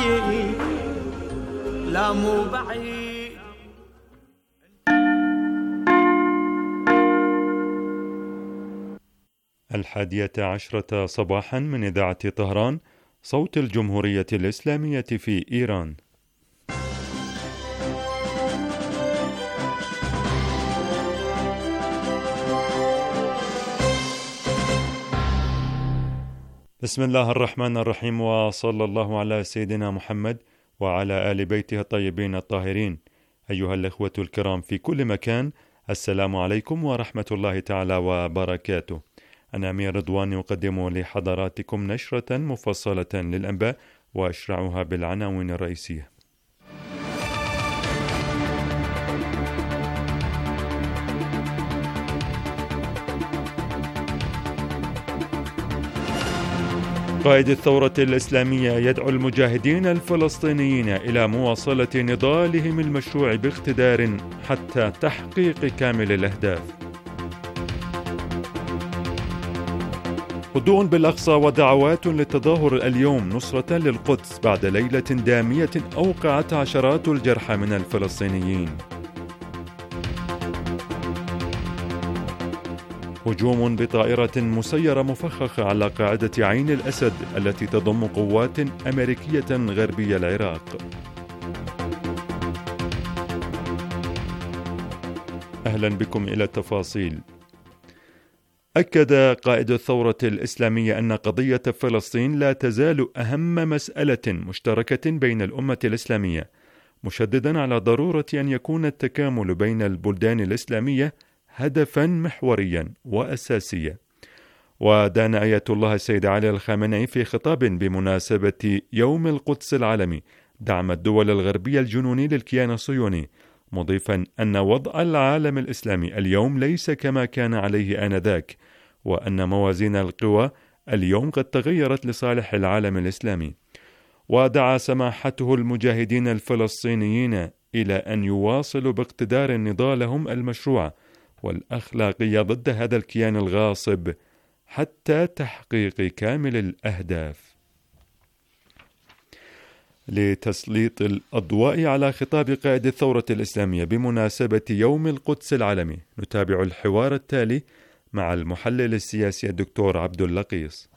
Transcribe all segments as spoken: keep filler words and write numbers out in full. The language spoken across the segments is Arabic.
بعيد لا مو بعيد. الحادية عشرة صباحا من إذاعة طهران، صوت الجمهورية الإسلامية في إيران. بسم الله الرحمن الرحيم، وصلى الله على سيدنا محمد وعلى آل بيته الطيبين الطاهرين. أيها الأخوة الكرام في كل مكان، السلام عليكم ورحمة الله تعالى وبركاته. أنا أمير رضوان يقدم لحضراتكم نشرة مفصلة للأنباء، وأشرعها بالعناوين الرئيسية. قائد الثورة الإسلامية يدعو المجاهدين الفلسطينيين إلى مواصلة نضالهم المشروع باقتدار حتى تحقيق كامل الأهداف. هدوء بالأقصى ودعوات للتظاهر اليوم نصرة للقدس بعد ليلة دامية أوقعت عشرات الجرحى من الفلسطينيين. هجوم بطائرة مسيرة مفخخة على قاعدة عين الأسد التي تضم قوات أمريكية غربي العراق. أهلا بكم إلى التفاصيل. أكد قائد الثورة الإسلامية أن قضية فلسطين لا تزال أهم مسألة مشتركة بين الأمة الإسلامية، مشددا على ضرورة أن يكون التكامل بين البلدان الإسلامية هدفا محوريا وأساسيا. ودان آية الله السيد علي الخامنئي في خطاب بمناسبة يوم القدس العالمي دعم الدول الغربية الجنوني للكيان الصهيوني، مضيفا أن وضع العالم الإسلامي اليوم ليس كما كان عليه آنذاك، وأن موازين القوى اليوم قد تغيرت لصالح العالم الإسلامي. ودعا سماحته المجاهدين الفلسطينيين إلى أن يواصلوا باقتدار نضالهم المشروع والأخلاقية ضد هذا الكيان الغاصب حتى تحقيق كامل الأهداف. لتسليط الأضواء على خطاب قائد الثورة الإسلامية بمناسبة يوم القدس العالمي، نتابع الحوار التالي مع المحلل السياسي الدكتور عبد اللقيس.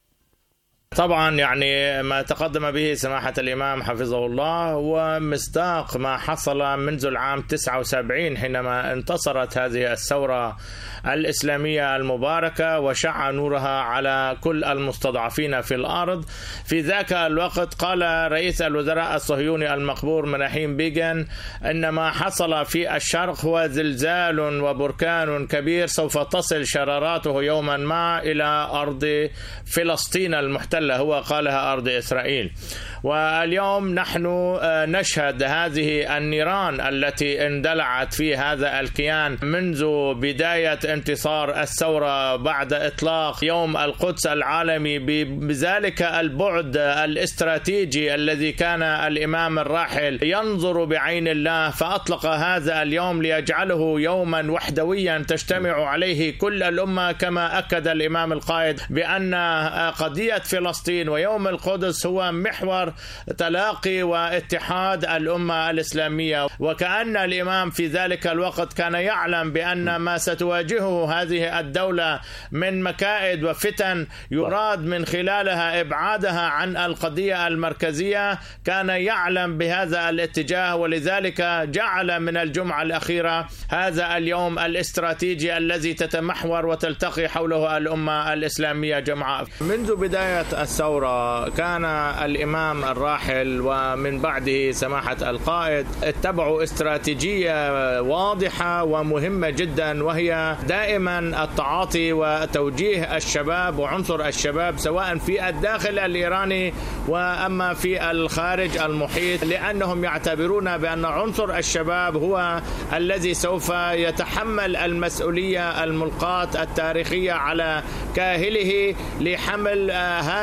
طبعا يعني ما تقدم به سماحة الإمام حفظه الله هو مصداق ما حصل منذ العام تسعة وسبعين حينما انتصرت هذه الثورة الإسلامية المباركة وشع نورها على كل المستضعفين في الأرض. في ذاك الوقت قال رئيس الوزراء الصهيوني المقبور مناحيم بيغن إن ما حصل في الشرق هو زلزال وبركان كبير سوف تصل شراراته يوما ما إلى أرض فلسطين المحتلة، هو قالها أرض إسرائيل. واليوم نحن نشهد هذه النيران التي اندلعت في هذا الكيان منذ بداية انتصار الثورة بعد إطلاق يوم القدس العالمي بذلك البعد الاستراتيجي الذي كان الإمام الراحل ينظر بعين الله، فأطلق هذا اليوم ليجعله يوما وحدويا تجتمع عليه كل الأمة، كما أكد الإمام القائد بأن قضية فلسطين ويوم القدس هو محور تلاقي واتحاد الأمة الإسلامية. وكأن الإمام في ذلك الوقت كان يعلم بأن ما ستواجهه هذه الدولة من مكائد وفتن يراد من خلالها إبعادها عن القضية المركزية، كان يعلم بهذا الاتجاه، ولذلك جعل من الجمعة الأخيرة هذا اليوم الاستراتيجي الذي تتمحور وتلتقي حوله الأمة الإسلامية جمعاء. منذ بداية الثورة كان الإمام الراحل ومن بعده سماحة القائد اتبعوا استراتيجية واضحة ومهمة جدا، وهي دائما التعاطي وتوجيه الشباب وعنصر الشباب سواء في الداخل الإيراني وأما في الخارج المحيط، لأنهم يعتبرون بأن عنصر الشباب هو الذي سوف يتحمل المسؤولية الملقاة التاريخية على كاهله لحمل هذا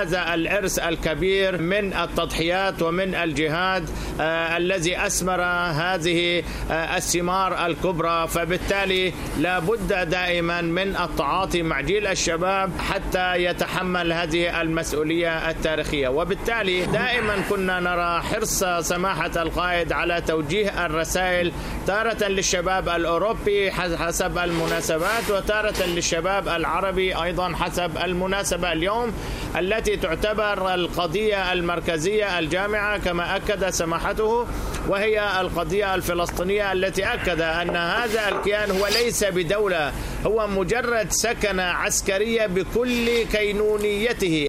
هذا الإرث الكبير من التضحيات ومن الجهاد آه الذي أثمر هذه آه الثمار الكبرى. فبالتالي لا بد دائما من التعاطي مع جيل الشباب حتى يتحمل هذه المسؤولية التاريخية. وبالتالي دائما كنا نرى حرص سماحة القائد على توجيه الرسائل تارة للشباب الأوروبي حسب المناسبات، وتارة للشباب العربي أيضا حسب المناسبة اليوم التي تعتبر القضية المركزية الجامعة كما أكد سماحته، وهي القضية الفلسطينية التي أكد أن هذا الكيان هو ليس بدولة، هو مجرد سكنة عسكرية بكل كينونيته.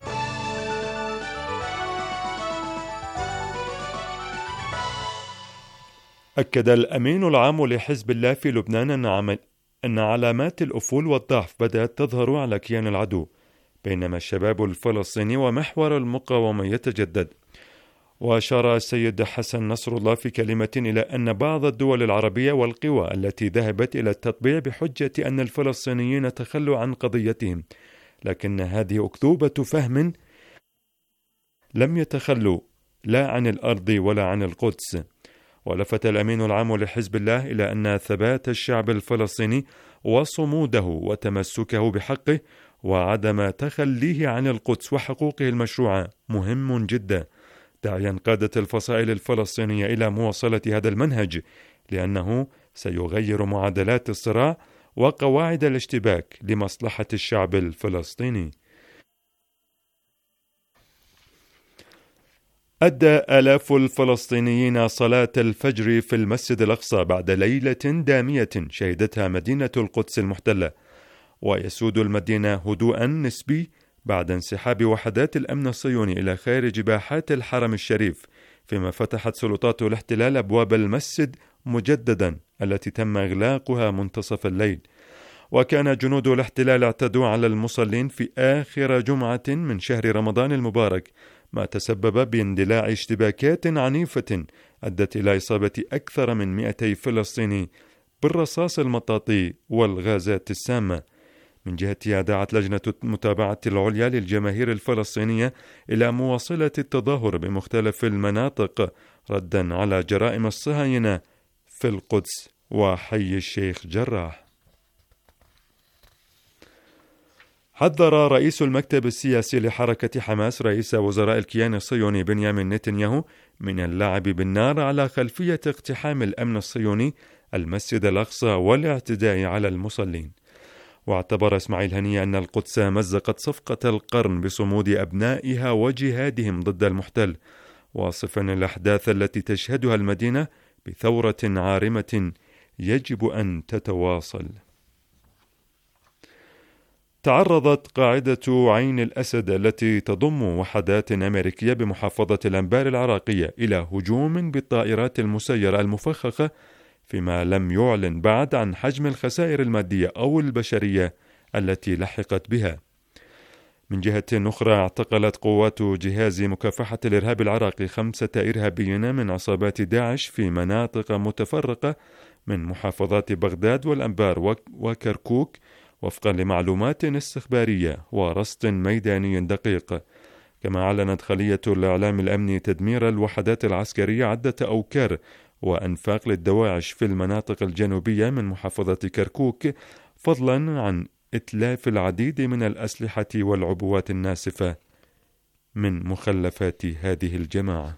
أكد الأمين العام لحزب الله في لبنان أن علامات الأفول والضعف بدأت تظهر على كيان العدو، بينما الشباب الفلسطيني ومحور المقاومة يتجدد. وأشار السيد حسن نصر الله في كلمة إلى أن بعض الدول العربية والقوى التي ذهبت إلى التطبيع بحجة أن الفلسطينيين تخلوا عن قضيتهم، لكن هذه أكذوبة فهم، لم يتخلوا لا عن الأرض ولا عن القدس. ولفت الأمين العام لحزب الله إلى أن ثبات الشعب الفلسطيني وصموده وتمسكه بحقه وعدم تخليه عن القدس وحقوقه المشروعة مهم جدا، داعيا قادة الفصائل الفلسطينية إلى مواصلة هذا المنهج لأنه سيغير معادلات الصراع وقواعد الاشتباك لمصلحة الشعب الفلسطيني. أدى آلاف الفلسطينيين صلاة الفجر في المسجد الأقصى بعد ليلة دامية شهدتها مدينة القدس المحتلة، ويسود المدينة هدوءا نسبي بعد انسحاب وحدات الأمن الصهيوني إلى خارج باحات الحرم الشريف، فيما فتحت سلطات الاحتلال أبواب المسجد مجددا التي تم إغلاقها منتصف الليل. وكان جنود الاحتلال اعتدوا على المصلين في آخر جمعة من شهر رمضان المبارك، ما تسبب باندلاع اشتباكات عنيفة أدت إلى إصابة أكثر من مئتي فلسطيني بالرصاص المطاطي والغازات السامة. من جهتها دعت لجنة المتابعة العليا للجماهير الفلسطينية إلى مواصلة التظاهر بمختلف المناطق ردا على جرائم الصهاينة في القدس وحي الشيخ جراح. حذر رئيس المكتب السياسي لحركة حماس رئيس وزراء الكيان الصهيوني بنيامين نتنياهو من اللعب بالنار على خلفية اقتحام الأمن الصهيوني المسجد الأقصى والاعتداء على المصلين. واعتبر إسماعيل هنية أن القدس مزقت صفقة القرن بصمود أبنائها وجهادهم ضد المحتل، واصفا الأحداث التي تشهدها المدينة بثورة عارمة يجب أن تتواصل. تعرضت قاعدة عين الأسد التي تضم وحدات أمريكية بمحافظة الأنبار العراقية إلى هجوم بالطائرات المسيرة المفخخة، فيما لم يعلن بعد عن حجم الخسائر المادية أو البشرية التي لحقت بها. من جهة أخرى اعتقلت قوات جهاز مكافحة الإرهاب العراقي خمسة إرهابيين من عصابات داعش في مناطق متفرقة من محافظات بغداد والأنبار وكركوك، وفقا لمعلومات استخبارية ورصد ميداني دقيق. كما أعلنت خلية الإعلام الأمني تدمير الوحدات العسكرية عدة أوكار وأنفاق للدواعش في المناطق الجنوبية من محافظة كركوك، فضلا عن إتلاف العديد من الأسلحة والعبوات الناسفة من مخلفات هذه الجماعة.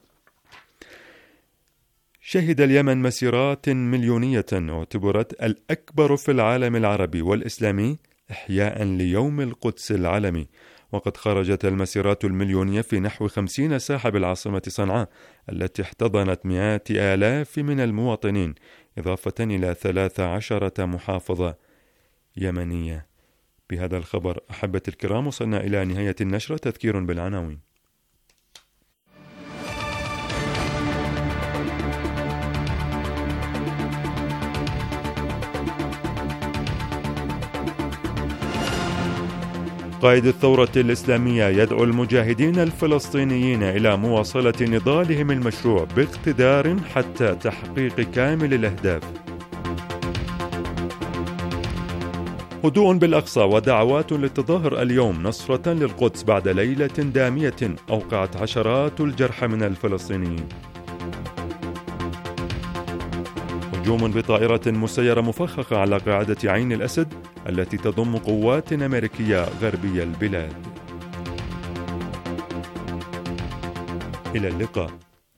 شهد اليمن مسيرات مليونية اعتبرت الأكبر في العالم العربي والإسلامي إحياء ليوم القدس العالمي، وقد خرجت المسيرات المليونية في نحو خمسين ساحة بالعاصمة صنعاء التي احتضنت مئات آلاف من المواطنين، إضافة إلى ثلاث عشرة محافظة يمنية. بهذا الخبر أحبة الكرام وصلنا إلى نهاية النشرة. تذكير بالعناوين. قائد الثورة الإسلامية يدعو المجاهدين الفلسطينيين إلى مواصلة نضالهم المشروع باقتدار حتى تحقيق كامل الأهداف. هدوء بالأقصى ودعوات للتظاهر اليوم نصرة للقدس بعد ليلة دامية أوقعت عشرات الجرحى من الفلسطينيين. هجوم بطائرة مسيرة مفخخة على قاعدة عين الأسد التي تضم قوات أمريكية غربي البلاد. إلى اللقاء.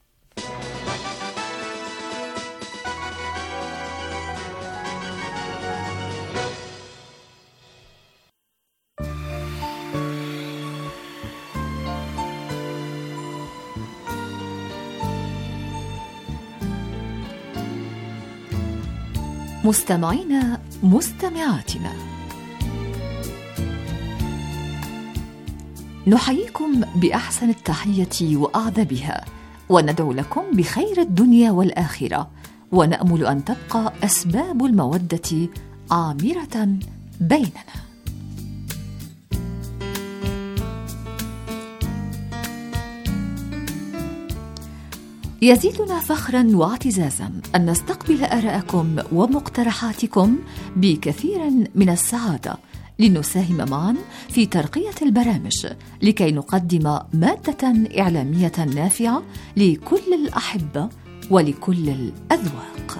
مستمعينا مستمعاتنا، نحييكم بأحسن التحية وأعذبها، وندعو لكم بخير الدنيا والآخرة، ونأمل أن تبقى أسباب المودة عامرة بيننا. يزيدنا فخرا واعتزازا أن نستقبل آراءكم ومقترحاتكم بكثير من السعادة، لنساهم معا في ترقية البرامج لكي نقدم مادة إعلامية نافعة لكل الأحبة ولكل الأذواق.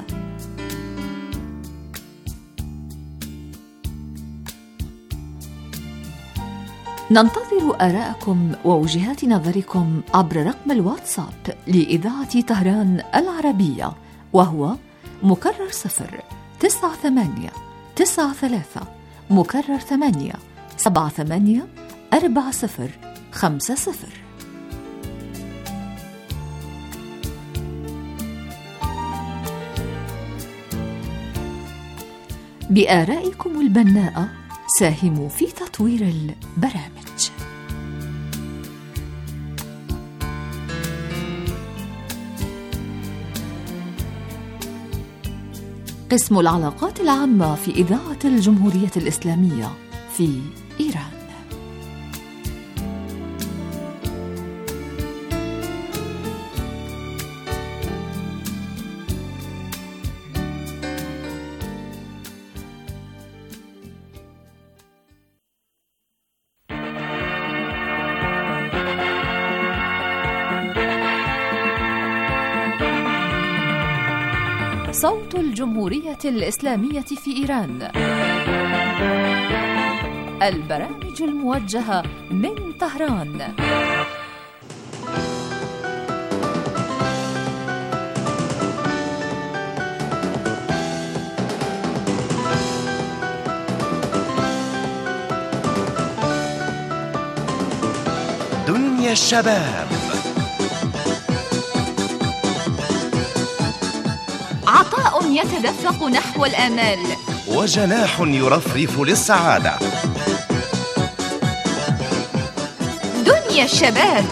ننتظر آراءكم ووجهات نظركم عبر رقم الواتساب لإذاعة طهران العربية، وهو مكرر صفر تسعة ثمانية تسعة ثلاثة مكرر ثمانية سبعة ثمانية أربعة صفر خمسة صفر. بآرائكم البناءة ساهموا في تطوير البرامج. قسم العلاقات العامة في إذاعة الجمهورية الإسلامية في إيران. صوت الجمهورية الإسلامية في إيران، البرامج الموجهة من طهران. دنيا الشباب، عطاء يتدفق نحو الآمال، وجناح يرفرف للسعادة. دنيا الشباب.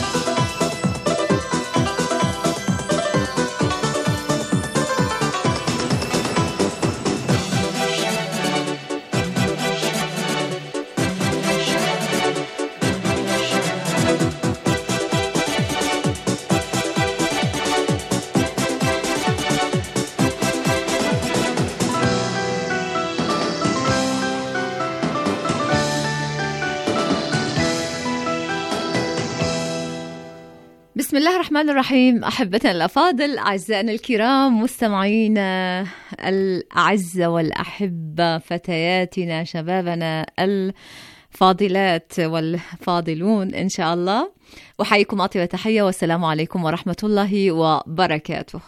بسم الله الرحمن الرحيم. أحبتنا الأفاضل، أعزائنا الكرام، مستمعينا الأعزة والأحبة، فتياتنا، شبابنا الفاضلات والفاضلون إن شاء الله، أحييكم أطيب تحية والسلام عليكم ورحمة الله وبركاته.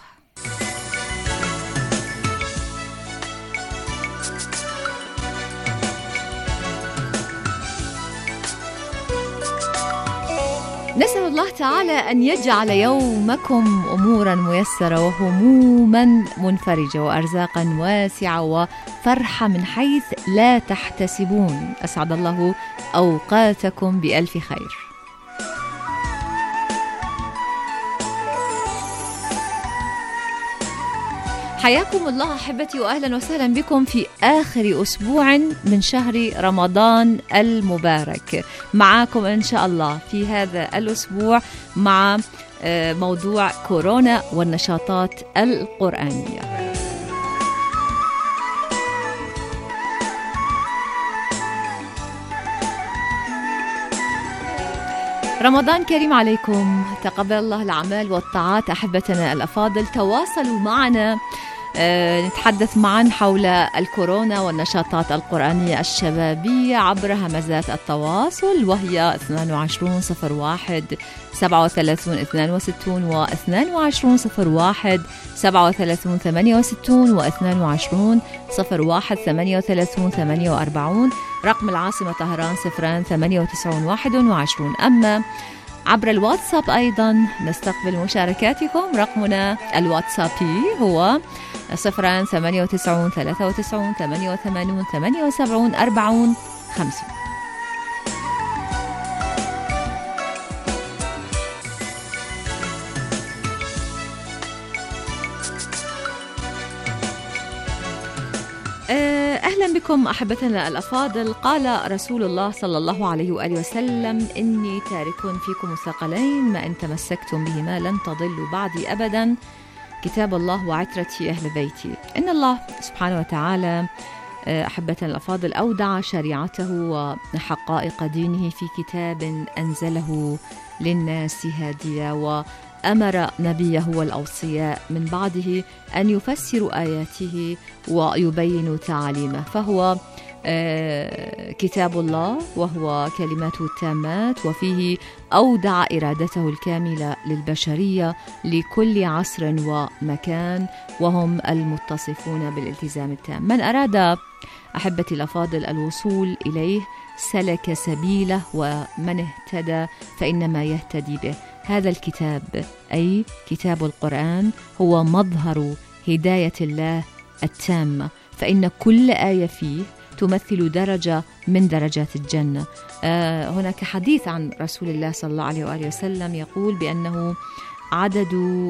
نسأل الله تعالى أن يجعل يومكم أمورا ميسرة وهموما منفرجة وأرزاقا واسعة وفرحة من حيث لا تحتسبون. أسعد الله أوقاتكم بألف خير. حياكم الله أحبتي، وأهلا وسهلا بكم في آخر أسبوع من شهر رمضان المبارك. معاكم إن شاء الله في هذا الأسبوع مع موضوع كورونا والنشاطات القرآنية. رمضان كريم عليكم، تقبل الله الأعمال والطاعات. أحبتنا الأفاضل، تواصلوا معنا، أه نتحدث معا حول الكورونا والنشاطات القرآنية الشبابية عبر همزات التواصل، وهي اثنين وعشرين صفر واحد سبعة وثلاثين اثنين وستين و اثنين وعشرين صفر واحد سبعة وثلاثين ثمانية وستين و اثنين وعشرين صفر واحد ثمانية وثلاثين ثمانية وأربعين. رقم العاصمة طهران صفران ثمانية وتسعين واحد وعشرين. أما عبر الواتساب أيضا نستقبل مشاركاتكم. رقمنا الواتسابي هو صفران ثمانية وتسعين ثلاثة وتسعين ثمانية وثمانين ثمانية وسبعين أربعين خمسين. أهلا بكم أحبتنا الأفاضل. قال رسول الله صلى الله عليه وآله وسلم: إني تارك فيكم الثقلين ما إن تمسكتم بهما لن تضلوا بعدي أبدا، كتاب الله وعترتي أهل بيتي. إن الله سبحانه وتعالى أحبتنا الأفاضل أودع شريعته وحقائق دينه في كتاب أنزله للناس هادية، وأمر نبيه والأوصياء من بعده أن يفسروا آياته ويبينوا تعاليمه. فهو كتاب الله وهو كلماته التامات، وفيه أودع إرادته الكاملة للبشرية لكل عصر ومكان، وهم المتصفون بالالتزام التام. من أراد أحبتي الأفاضل الوصول إليه سلك سبيله، ومن اهتدى فإنما يهتدي به. هذا الكتاب أي كتاب القرآن هو مظهر هداية الله التامة، فإن كل آية فيه تمثل درجة من درجات الجنة. آه هناك حديث عن رسول الله صلى الله عليه وآله وسلم يقول بأنه عدد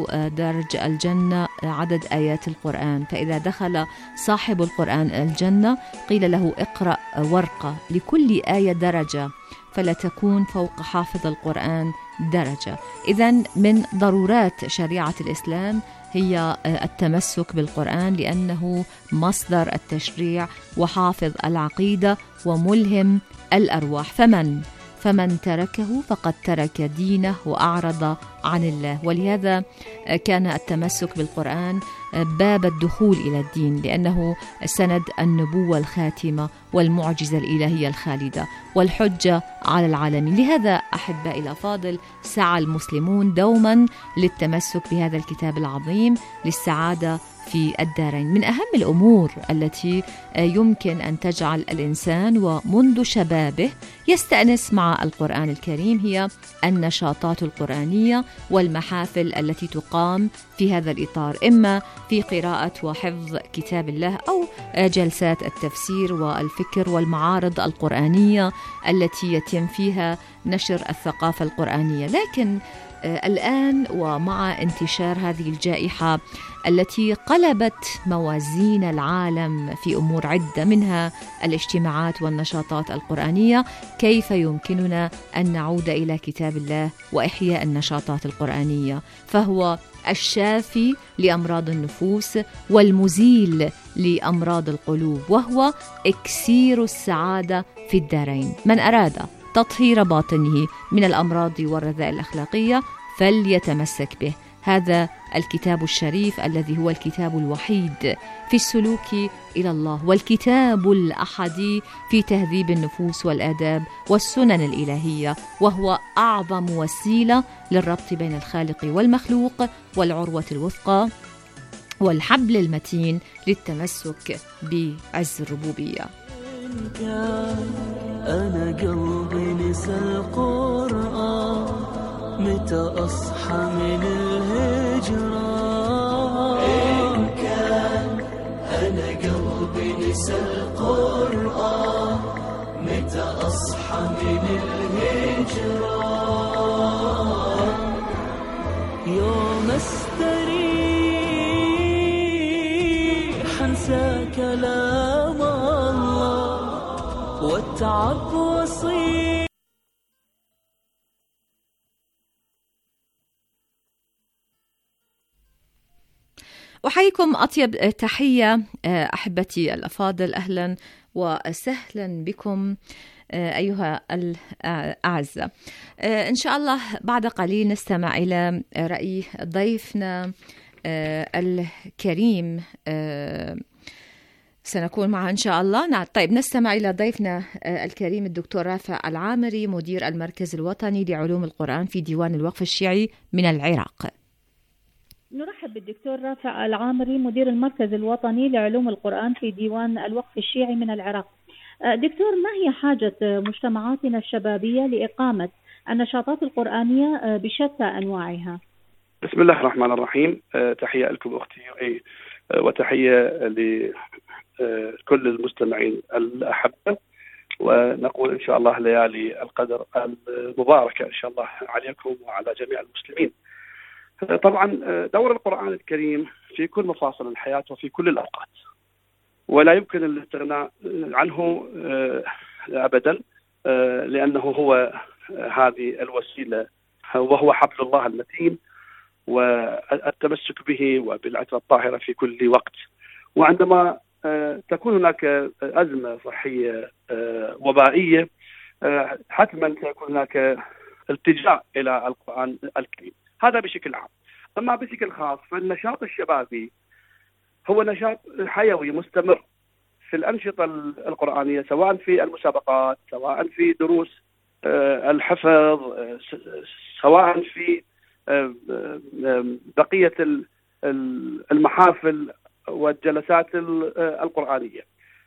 درج الجنة عدد آيات القرآن، فإذا دخل صاحب القرآن الجنة قيل له: اقرأ ورقة، لكل آية درجة، فلا تكون فوق حافظ القرآن درجة. إذن من ضرورات شريعة الإسلام هي التمسك بالقرآن، لأنه مصدر التشريع وحافظ العقيدة وملهم الأرواح. فمن فمن تركه فقد ترك دينه وأعرض عن الله. ولهذا كان التمسك بالقرآن باب الدخول إلى الدين، لأنه سند النبوة الخاتمة والمعجزة الإلهية الخالدة والحجة على العالمين. لهذا أحبائي الأفاضل سعى المسلمون دوما للتمسك بهذا الكتاب العظيم للسعادة في الدارين. من أهم الأمور التي يمكن أن تجعل الإنسان ومنذ شبابه يستأنس مع القرآن الكريم هي النشاطات القرآنية والمحافل التي تقام في هذا الإطار، إما في قراءة وحفظ كتاب الله أو جلسات التفسير والفكر والمعارض القرآنية التي يتم فيها نشر الثقافة القرآنية. لكن الآن ومع انتشار هذه الجائحة التي قلبت موازين العالم في أمور عدة منها الاجتماعات والنشاطات القرآنية، كيف يمكننا أن نعود إلى كتاب الله وإحياء النشاطات القرآنية؟ فهو الشافي لأمراض النفوس والمزيل لأمراض القلوب، وهو إكسير السعادة في الدارين. من أراد تطهير باطنه من الأمراض والرذائل الأخلاقية فليتمسك به. هذا الكتاب الشريف الذي هو الكتاب الوحيد في السلوك إلى الله، والكتاب الأحدي في تهذيب النفوس والآداب والسنن الإلهية، وهو أعظم وسيلة للربط بين الخالق والمخلوق والعروة الوثقى والحبل المتين للتمسك بعز الربوبية. أنا قلبي نسى القرآن، متى أصحى من الهجرة؟ إن كان أنا قلبي نسى القرآن، متى أصحى من الهجرة؟ يوم استريح أنسى كلام الله والتعب وصير. أحييكم أطيب تحية أحبتي الأفاضل، أهلا وسهلا بكم أيها الأعزة. إن شاء الله بعد قليل نستمع إلى رأي ضيفنا الكريم، سنكون معه إن شاء الله. نعم، طيب نستمع إلى ضيفنا الكريم الدكتور رافع العامري، مدير المركز الوطني لعلوم القرآن في ديوان الوقف الشيعي من العراق. نرحب بالدكتور رافع العامري، مدير المركز الوطني لعلوم القرآن في ديوان الوقف الشيعي من العراق. دكتور، ما هي حاجة مجتمعاتنا الشبابية لإقامة النشاطات القرآنية بشتى أنواعها؟ بسم الله الرحمن الرحيم. تحية لكم أختي وتحية لكل المستمعين الأحبة، ونقول إن شاء الله ليالي القدر المباركة إن شاء الله عليكم وعلى جميع المسلمين. طبعا دور القرآن الكريم في كل مفاصل الحياة وفي كل الأوقات، ولا يمكن الاستغناء عنه أبدا، لأنه هو هذه الوسيلة وهو حبل الله المتين والتمسك به وبالعتبة الطاهرة في كل وقت. وعندما تكون هناك أزمة صحية وبائية حتما سيكون هناك التجاء إلى القرآن الكريم، هذا بشكل عام. أما بشكل خاص فالنشاط الشبابي هو نشاط حيوي مستمر في الأنشطة القرآنية، سواء في المسابقات، سواء في دروس الحفظ، سواء في بقية المحافل والجلسات القرآنية.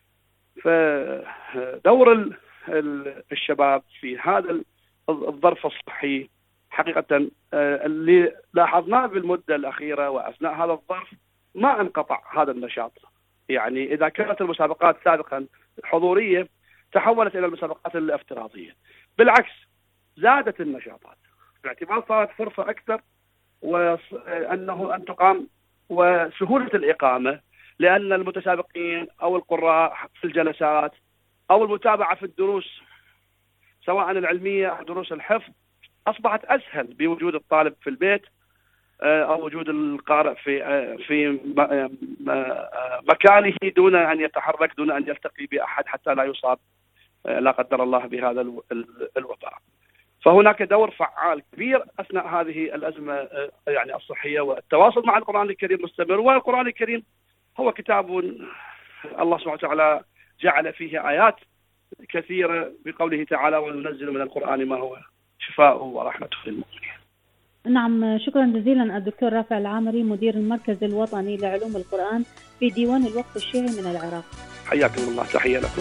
فدور الشباب في هذا الظرف الصحي حقيقة اللي لاحظناه بالمدة الأخيرة وأثناء هذا الظرف ما انقطع هذا النشاط. يعني إذا كانت المسابقات سابقا حضورية تحولت إلى المسابقات الافتراضية، بالعكس زادت النشاطات باعتبار صارت فرصة أكثر وأنه أن تقام وسهولة الإقامة، لأن المتسابقين أو القراء في الجلسات أو المتابعة في الدروس سواء العلمية أو دروس الحفظ أصبحت أسهل بوجود الطالب في البيت أو وجود القارئ في في مكانه دون أن يتحرك، دون أن يلتقي بأحد حتى لا يصاب لا قدر الله بهذا الوباء. فهناك دور فعال كبير أثناء هذه الأزمة يعني الصحية، والتواصل مع القرآن الكريم مستمر. والقرآن الكريم هو كتاب الله سبحانه وتعالى جعل فيه آيات كثيرة بقوله تعالى: وننزل من القرآن ما هو شفاء ورحمة للمؤمنين. نعم، شكرا جزيلا الدكتور رافع العامري، مدير المركز الوطني لعلوم القرآن في ديوان الوقف الشيعي من العراق. حياكم الله، تحية لكم.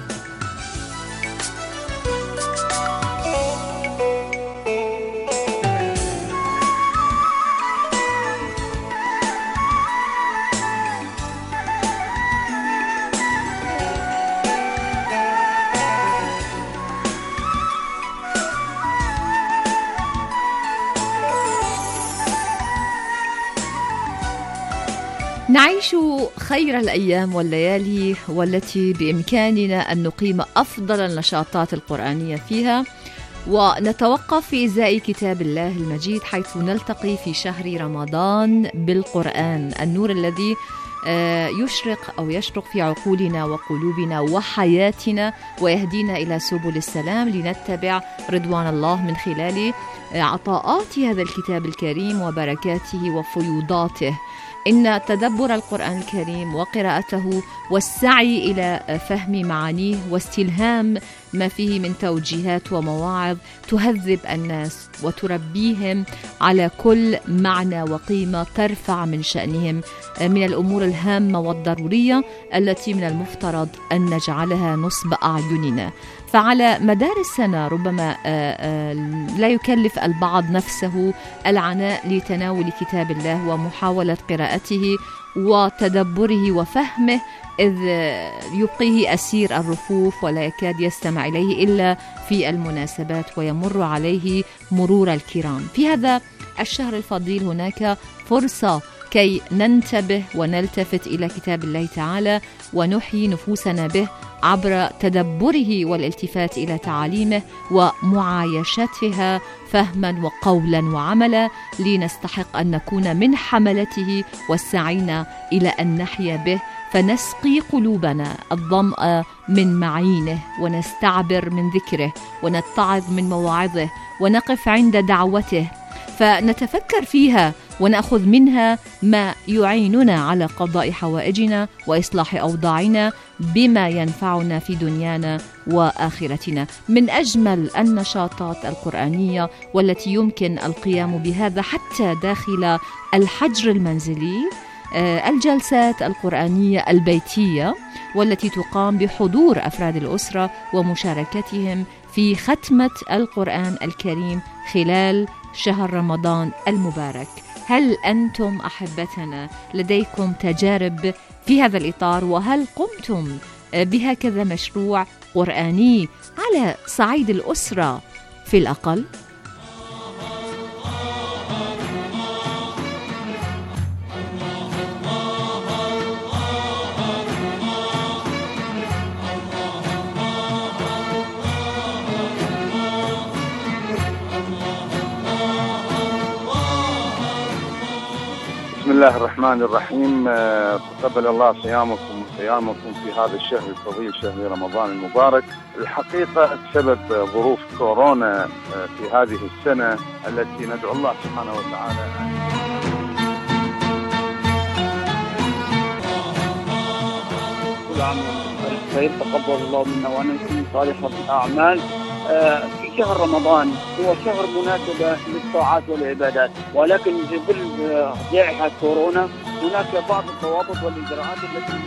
نعيش خير الأيام والليالي والتي بإمكاننا أن نقيم أفضل النشاطات القرآنية فيها، ونتوقف في إزاء كتاب الله المجيد، حيث نلتقي في شهر رمضان بالقرآن، النور الذي يشرق أو يشرق في عقولنا وقلوبنا وحياتنا ويهدينا إلى سبل السلام، لنتبع رضوان الله من خلال عطاءات هذا الكتاب الكريم وبركاته وفيوضاته. إن تدبر القرآن الكريم وقراءته والسعي إلى فهم معانيه واستلهام ما فيه من توجيهات ومواعظ تهذب الناس وتربيهم على كل معنى وقيمة ترفع من شأنهم من الأمور الهامة والضرورية التي من المفترض أن نجعلها نصب أعيننا. فعلى مدار السنة ربما لا يكلف البعض نفسه العناء لتناول كتاب الله ومحاولة قراءته وتدبره وفهمه، إذ يبقيه أسير الرفوف ولا يكاد يستمع إليه إلا في المناسبات ويمر عليه مرور الكرام. في هذا الشهر الفضيل هناك فرصة كي ننتبه ونلتفت إلى كتاب الله تعالى ونحيي نفوسنا به عبر تدبره والالتفات إلى تعاليمه ومعايشتها فهما وقولا وعملا، لنستحق أن نكون من حملته والسعين إلى أن نحيا به، فنسقي قلوبنا الظمأ من معينه ونستعبر من ذكره ونتعظ من مواعظه ونقف عند دعوته، فنتفكر فيها ونأخذ منها ما يعيننا على قضاء حوائجنا وإصلاح أوضاعنا بما ينفعنا في دنيانا وآخرتنا. من أجمل النشاطات القرآنية والتي يمكن القيام بهذا حتى داخل الحجر المنزلي الجلسات القرآنية البيتية، والتي تقام بحضور أفراد الأسرة ومشاركتهم في ختمة القرآن الكريم خلال شهر رمضان المبارك. هل أنتم أحبتنا لديكم تجارب في هذا الإطار؟ وهل قمتم بهكذا مشروع قرآني على صعيد الأسرة في الأقل؟ بسم الله الرحمن الرحيم. تقبل الله صيامكم وصيامكم في هذا الشهر الفضيل شهر رمضان المبارك. الحقيقة بسبب ظروف كورونا في هذه السنة التي ندعو الله سبحانه وتعالى كل عام وانتم بخير، تقبل الله منا ومنكم صالح الأعمال. في شهر رمضان هو شهر مناسبة للطاعات والعبادات، ولكن في ظل جائحة كورونا هناك بعض الضوابط والإجراءات التي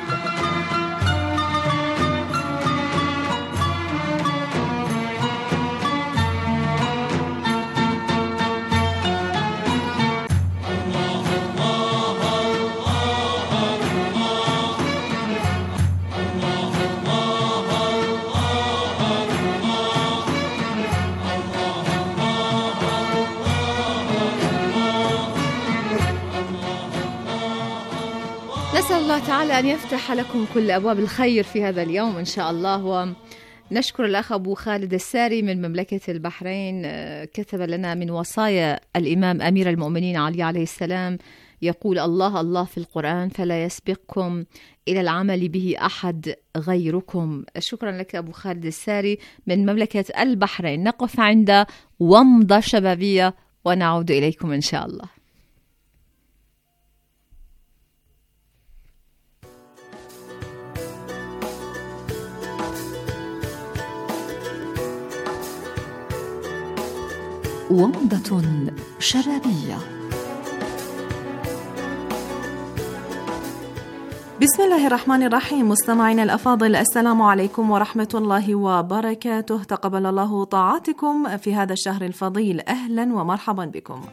نسأل الله تعالى أن يفتح لكم كل أبواب الخير في هذا اليوم إن شاء الله. ونشكر الأخ أبو خالد الساري من مملكة البحرين، كتب لنا من وصايا الإمام أمير المؤمنين علي عليه السلام، يقول: الله الله في القرآن فلا يسبقكم إلى العمل به أحد غيركم. شكرا لك أبو خالد الساري من مملكة البحرين. نقف عند ومضة شبابية ونعود إليكم إن شاء الله. ومضة شبابية. بسم الله الرحمن الرحيم. مستمعينا الأفاضل، السلام عليكم ورحمة الله وبركاته. تقبل الله طاعاتكم في هذا الشهر الفضيل. أهلا ومرحبا بكم.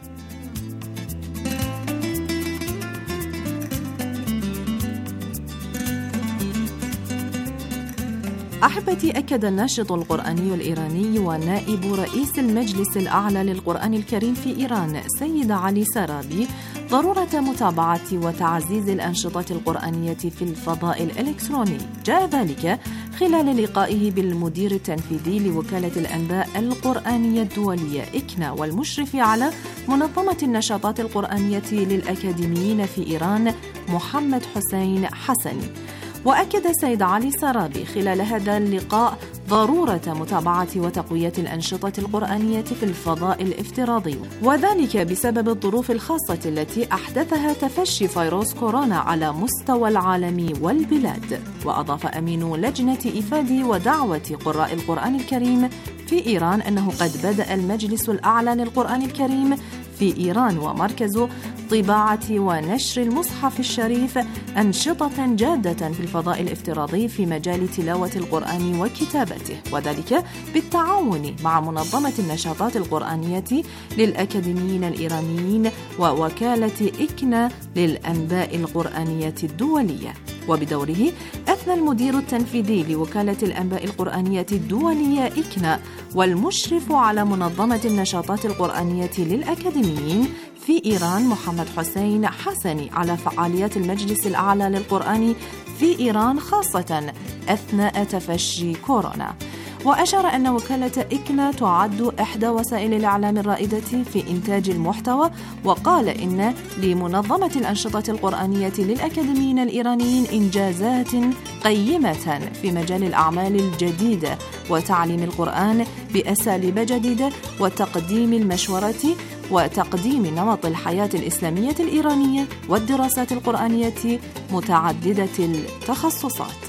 أحبتي، أكد الناشط القرآني الإيراني ونائب رئيس المجلس الأعلى للقرآن الكريم في إيران سيد علي سرابي ضرورة متابعة وتعزيز الأنشطة القرآنية في الفضاء الإلكتروني. جاء ذلك خلال لقائه بالمدير التنفيذي لوكالة الأنباء القرآنية الدولية إكنا والمشرف على منظمة النشاطات القرآنية للأكاديميين في إيران محمد حسين حسني. وأكد سيد علي سرابي خلال هذا اللقاء ضرورة متابعة وتقوية الأنشطة القرآنية في الفضاء الافتراضي، وذلك بسبب الظروف الخاصة التي أحدثها تفشي فيروس كورونا على مستوى العالم والبلاد. وأضاف أمين لجنة إفادة ودعوة قراء القرآن الكريم في إيران أنه قد بدأ المجلس الأعلى للقرآن الكريم في إيران ومركز طباعة ونشر المصحف الشريف أنشطة جادة في الفضاء الافتراضي في مجال تلاوة القرآن وكتابته، وذلك بالتعاون مع منظمة النشاطات القرآنية للأكاديميين الإيرانيين ووكالة إكنا للأنباء القرآنية الدولية. وبدوره أثنى المدير التنفيذي لوكالة الأنباء القرآنية الدولية إكنا والمشرف على منظمة النشاطات القرآنية للأكاديميين في إيران محمد حسين حسني على فعاليات المجلس الأعلى للقرآن في إيران خاصة أثناء تفشي كورونا. وأشار أن وكالة إكنا تعد إحدى وسائل الإعلام الرائدة في إنتاج المحتوى، وقال إن لمنظمة الأنشطة القرآنية للأكاديميين الإيرانيين إنجازات قيمة في مجال الأعمال الجديدة وتعليم القرآن بأساليب جديدة وتقديم المشورة وتقديم نمط الحياة الإسلامية الإيرانية والدراسات القرآنية متعددة التخصصات.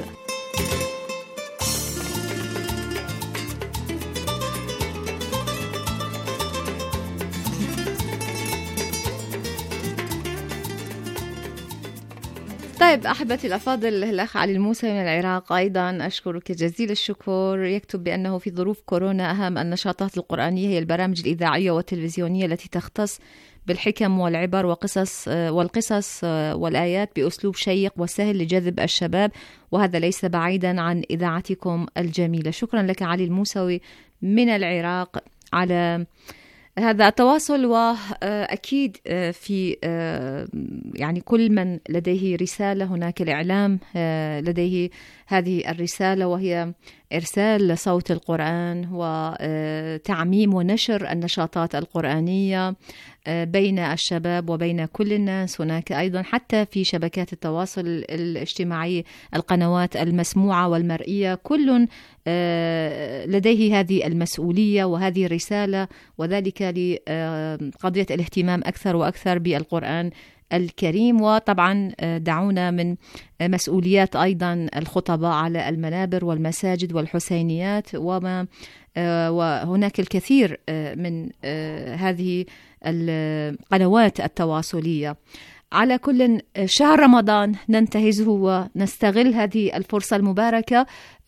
طيب أحبتي الأفاضل، الأخ علي الموسى من العراق أيضا أشكرك جزيل الشكر، يكتب بأنه في ظروف كورونا أهم النشاطات القرآنية هي البرامج الإذاعية والتلفزيونية التي تختص بالحكم والعبر وقصص والقصص والآيات بأسلوب شيق وسهل لجذب الشباب، وهذا ليس بعيدا عن إذاعتكم الجميلة. شكرا لك علي الموسوي من العراق على هذا التواصل. وأكيد في يعني كل من لديه رسالة هناك الإعلام لديه هذه الرسالة، وهي إرسال صوت القرآن وتعميم ونشر النشاطات القرآنية بين الشباب وبين كل الناس. هناك أيضا حتى في شبكات التواصل الاجتماعي القنوات المسموعة والمرئية، كل لديه هذه المسؤولية وهذه الرسالة، وذلك لقضية الاهتمام أكثر وأكثر بالقرآن الكريم. وطبعا دعونا من مسؤوليات أيضا الخطباء على المنابر والمساجد والحسينيات، وما وهناك الكثير من هذه القنوات التواصلية. على كل شهر رمضان ننتهزه ونستغل هذه الفرصة المباركة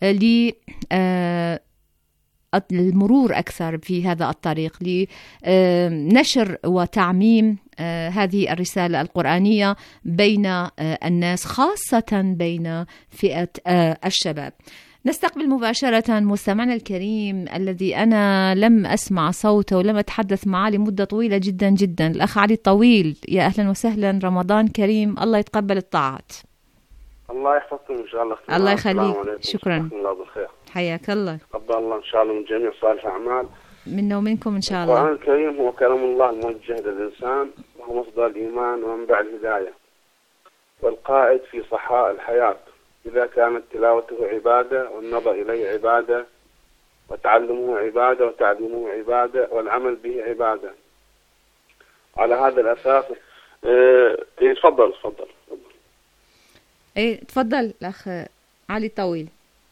للمرور أكثر في هذا الطريق، لنشر وتعميم هذه الرسالة القرآنية بين الناس، خاصة بين فئة الشباب. نستقبل مباشرة مستمعنا الكريم الذي أنا لم أسمع صوته ولم أتحدث معه لمدة طويلة جدا جدا، الأخ علي الطويل. يا أهلا وسهلا، رمضان كريم، الله يتقبل الطاعات. الله يحفظكم إن شاء الله. الله يخليك، شكرا. الله بالخير. حياك الله. تقبل الله إن شاء الله من جميع صالح الأعمال منا ومنكم إن شاء الله. القرآن الكريم هو كلام الله الموجه للإنسان، وهو مصدر الإيمان ومنبع الهداية والقائد في صحاء الحياة، إذا كانت تلاوته عبادة والنظر إليه عبادة وتعلمه عبادة وتعليمه عبادة والعمل به عبادة. على هذا الأساس اه تفضل تفضل ايه تفضل الأخ علي الطويل.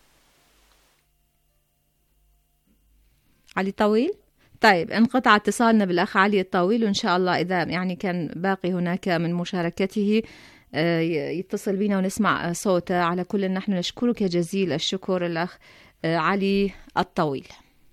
علي الطويل. طيب انقطع اتصالنا بالأخ علي الطويل، وإن شاء الله إذا يعني كان باقي هناك من مشاركته يتصل بنا ونسمع صوته. على كل نحن نشكرك جزيل الشكر الأخ علي الطويل.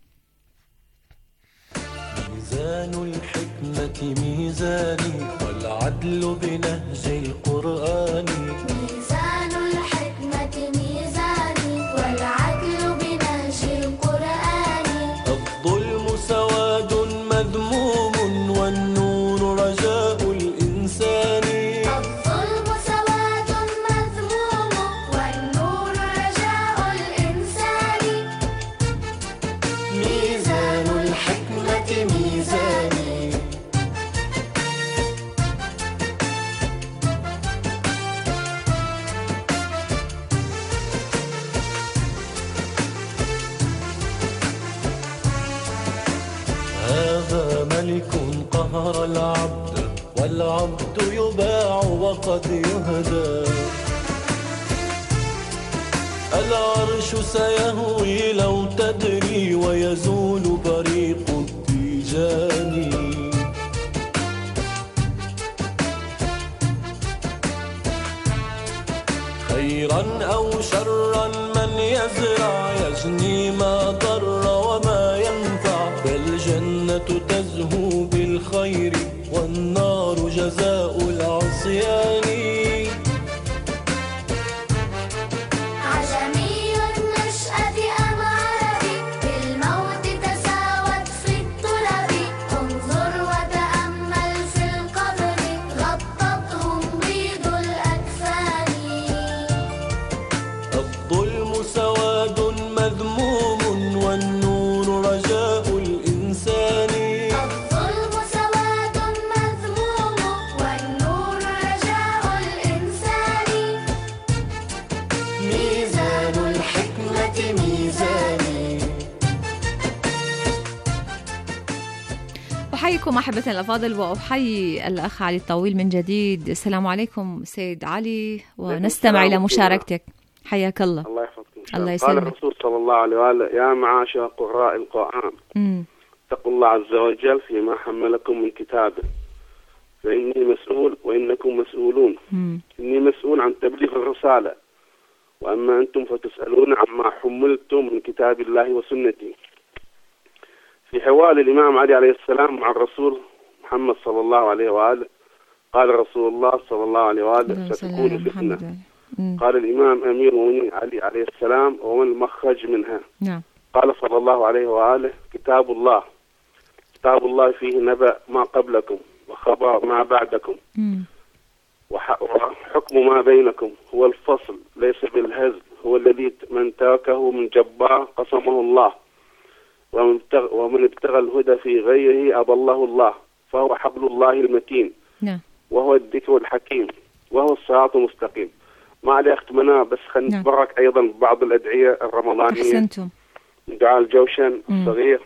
ميزان الحكمة ميزاني والعدل بنهج القرآن. ميزان الحكمة ميزاني والعدل بنهج القرآن. الظلم سواد مذموم والنور رجاء الإنسان. الظلم سواد مذموم والنور رجاء الإنسان. ميزان الحكمة ميزاني. هذا ملك قهر العبد والعبد يباع وقد يهدى. العرش سيهوي لو تدري ويزول بريق التيجان. خيرا أو شرا من يزرع يجني ما ضر وما ينفع، فالجنة تزهو بالخير والنار جزاء العصيان. عجمي النشأة أم عربي بالموت تساوت في الطلب. انظر وتأمل في القلب بكم أحبتنا الأفاضل، وأحيي الأخ علي الطويل من جديد. السلام عليكم سيد علي، ونستمع إلى مشاركتك. حياك الله. الله يحفظكم. الله يسلمك. قال الرسول صلى الله عليه وآله: يا معاشر قراء القرآن اتقوا الله عز وجل فيما حملكم من كتابه، فإني مسؤول وإنكم مسؤولون. مم. إني مسؤول عن تبليغ الرسالة، وأما أنتم فتسألون عما حملتم من كتاب الله وسنتي. في حوار الإمام علي عليه السلام مع الرسول محمد صلى الله عليه وآله، قال رسول الله صلى الله عليه وآله: ستكون فتنة. قال الإمام أمير المؤمنين علي عليه السلام: وما المخرج منها؟ نعم. قال صلى الله عليه وآله: كتاب الله. كتاب الله فيه نبأ ما قبلكم وخبر ما بعدكم، مم. وحكم ما بينكم، هو الفصل ليس بالهزل، هو الذي من تركه من جبار قسمه الله، ومن ابتغى الهدى في غيره أضله الله، فهو حبل الله المتين. نعم. وهو الذكر الحكيم، وهو الصراط المستقيم. ما علي أختمنا، بس خلينا نعم. نتبرك أيضا ببعض الأدعية الرمضانية. أحسنتم. دعاء الجوشن الصغير: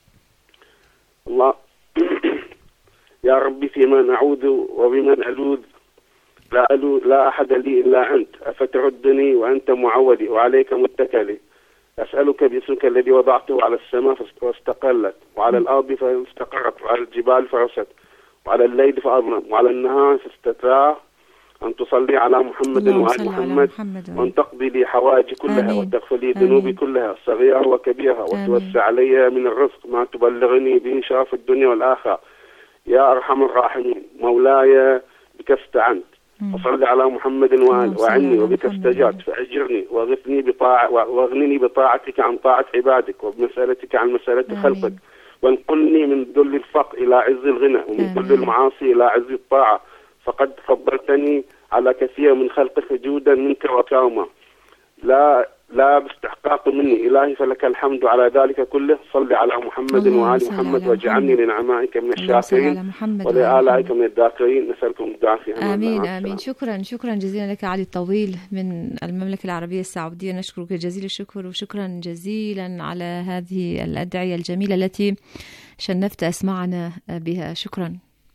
الله يا ربي في من أعوذ وبمن ألوذ، لا ألو لا أحد لي إلا أنت، أفتردني وأنت معودي وعليك متكلي. أسألك باسمك الذي وضعته على السماء فاستقلت، وعلى الأرض فاستقرت، وعلى الجبال فرست، وعلى الليل فأظلم، وعلى النهار فاستترى، أن تصلي على محمد وآل محمد، وأن تقضي لي حوائجي كلها، وتغفر لي ذنوبي كلها صغيرها وكبيرها، وتوسع علي من الرزق ما تبلغني به شرف الدنيا والآخرة، يا أرحم الراحمين. مولاي بك استعنت، وصل على محمد وآل، وعني وبك استجرت، فأجرني واغثني بطاعة واغنني بطاعتك عن طاعة عبادك، وبمسألتك عن مسألة خلقك، وانقلني من ذل الفقر إلى عز الغنى، ومن ذل المعاصي إلى عز الطاعة، فقد فضلتني على كثير من خلقك جودا منك وكرما، لا لا باستحقاق مني إلهي، فلك الحمد على ذلك كله. صل على محمد وآل محمد، واجعلني لنعمائك من الشاكرين ولآلائك من الذاكرين. نسألكم الدعاء في أمان. آمين آمين. شكرا شكرا جزيلا لك علي الطويل من المملكة العربية السعودية، نشكرك جزيل الشكر، وشكرا جزيلا على هذه الأدعية الجميلة التي شنفت أسمعنا بها. شكرا.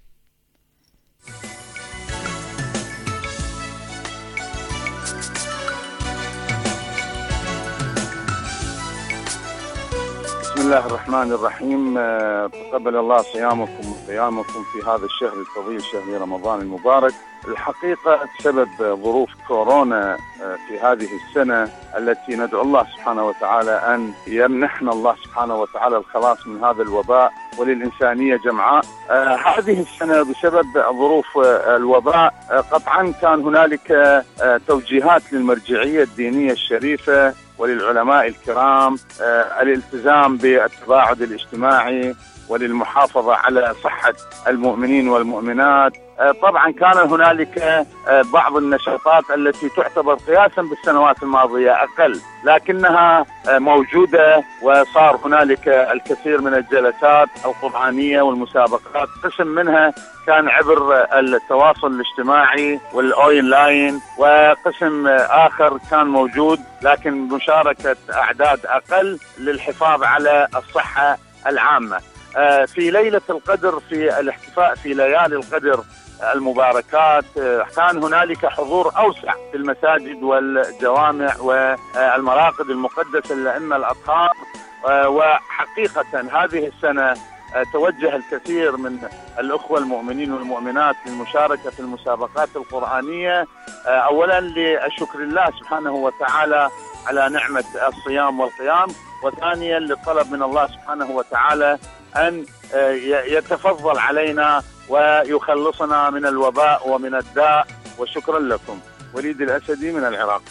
بسم الله الرحمن الرحيم. تقبل الله صيامكم وقيامكم في هذا الشهر الفضيل، شهر رمضان المبارك. الحقيقة بسبب ظروف كورونا في هذه السنة التي ندعو الله سبحانه وتعالى أن يمنحنا الله سبحانه وتعالى الخلاص من هذا الوباء وللإنسانية جمعاء. آه هذه السنة بسبب ظروف آه الوباء آه قطعا كان هنالك آه توجيهات للمرجعية الدينية الشريفة وللعلماء الكرام، آه الالتزام بالتباعد الاجتماعي وللمحافظة على صحة المؤمنين والمؤمنات. طبعا كان هنالك بعض النشاطات التي تعتبر قياسا بالسنوات الماضية أقل، لكنها موجودة، وصار هنالك الكثير من الجلسات القرآنية والمسابقات. قسم منها كان عبر التواصل الاجتماعي والأونلاين، وقسم آخر كان موجود لكن بمشاركة أعداد أقل للحفاظ على الصحة العامة. في ليلة القدر، في الاحتفاء في ليالي القدر المباركات، كان هنالك حضور أوسع في المساجد والجوامع والمراقد المقدسة للأئمة الأطهار. وحقيقة هذه السنة توجه الكثير من الأخوة المؤمنين والمؤمنات للمشاركة في المسابقات القرآنية، أولا لشكر الله سبحانه وتعالى على نعمة الصيام والقيام، وثانيا للطلب من الله سبحانه وتعالى أن يتفضل علينا ويخلصنا من الوباء ومن الداء. وشكرا لكم. وليد الأسدي من العراق.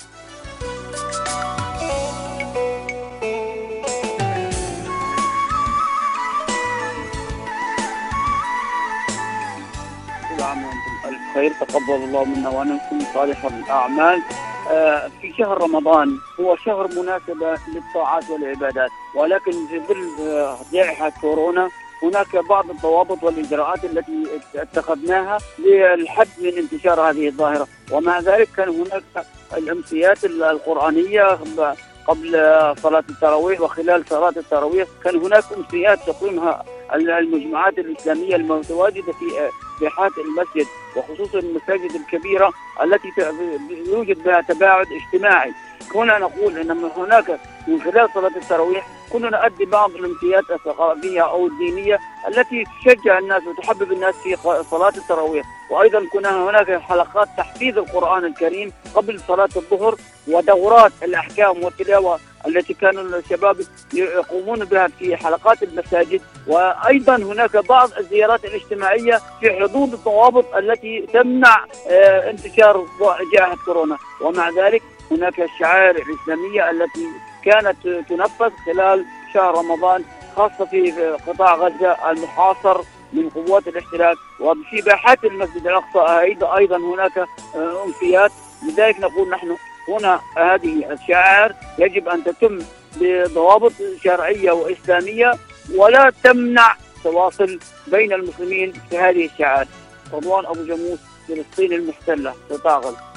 كل عام وانتم ألف خير، تقبل الله منا ومنكم صالح الأعمال. في شهر رمضان هو شهر مناسبة للطاعات والعبادات، ولكن في ظل جائحة كورونا هناك بعض الضوابط والإجراءات التي اتخذناها للحد من انتشار هذه الظاهرة. ومع ذلك كان هناك الأمسيات القرآنية قبل صلاة التراويح وخلال صلاة التراويح، كان هناك أمسيات تقيمها المجموعات الإسلامية المتواجدة في ساحات المسجد، وخصوصا المساجد الكبيرة التي يوجد بها تباعد اجتماعي. هنا نقول أن هناك من خلال صلاة التراويح كنا نؤدي بعض الامتيازات الثقافية أو الدينية التي تشجع الناس وتحبب الناس في صلاة التراويح. وأيضا كنا هناك حلقات تحفيظ القرآن الكريم قبل صلاة الظهر، ودورات الأحكام والتلاوة التي كانوا الشباب يقومون بها في حلقات المساجد. وأيضا هناك بعض الزيارات الاجتماعية في حدود الضوابط التي تمنع انتشار جائحة كورونا. ومع ذلك هناك الشعائر الإسلامية التي كانت تنفذ خلال شهر رمضان، خاصة في قطاع غزة المحاصر من قوات الاحتلال، وفي باحات المسجد الأقصى أيضا أيضا هناك أمسيات. لذلك نقول نحن هنا هذه الشعائر يجب أن تتم بضوابط شرعية وإسلامية، ولا تمنع تواصل بين المسلمين في هذه الشعائر. رضوان أبو جاموس، فلسطين المحتلة، قطاع غزة.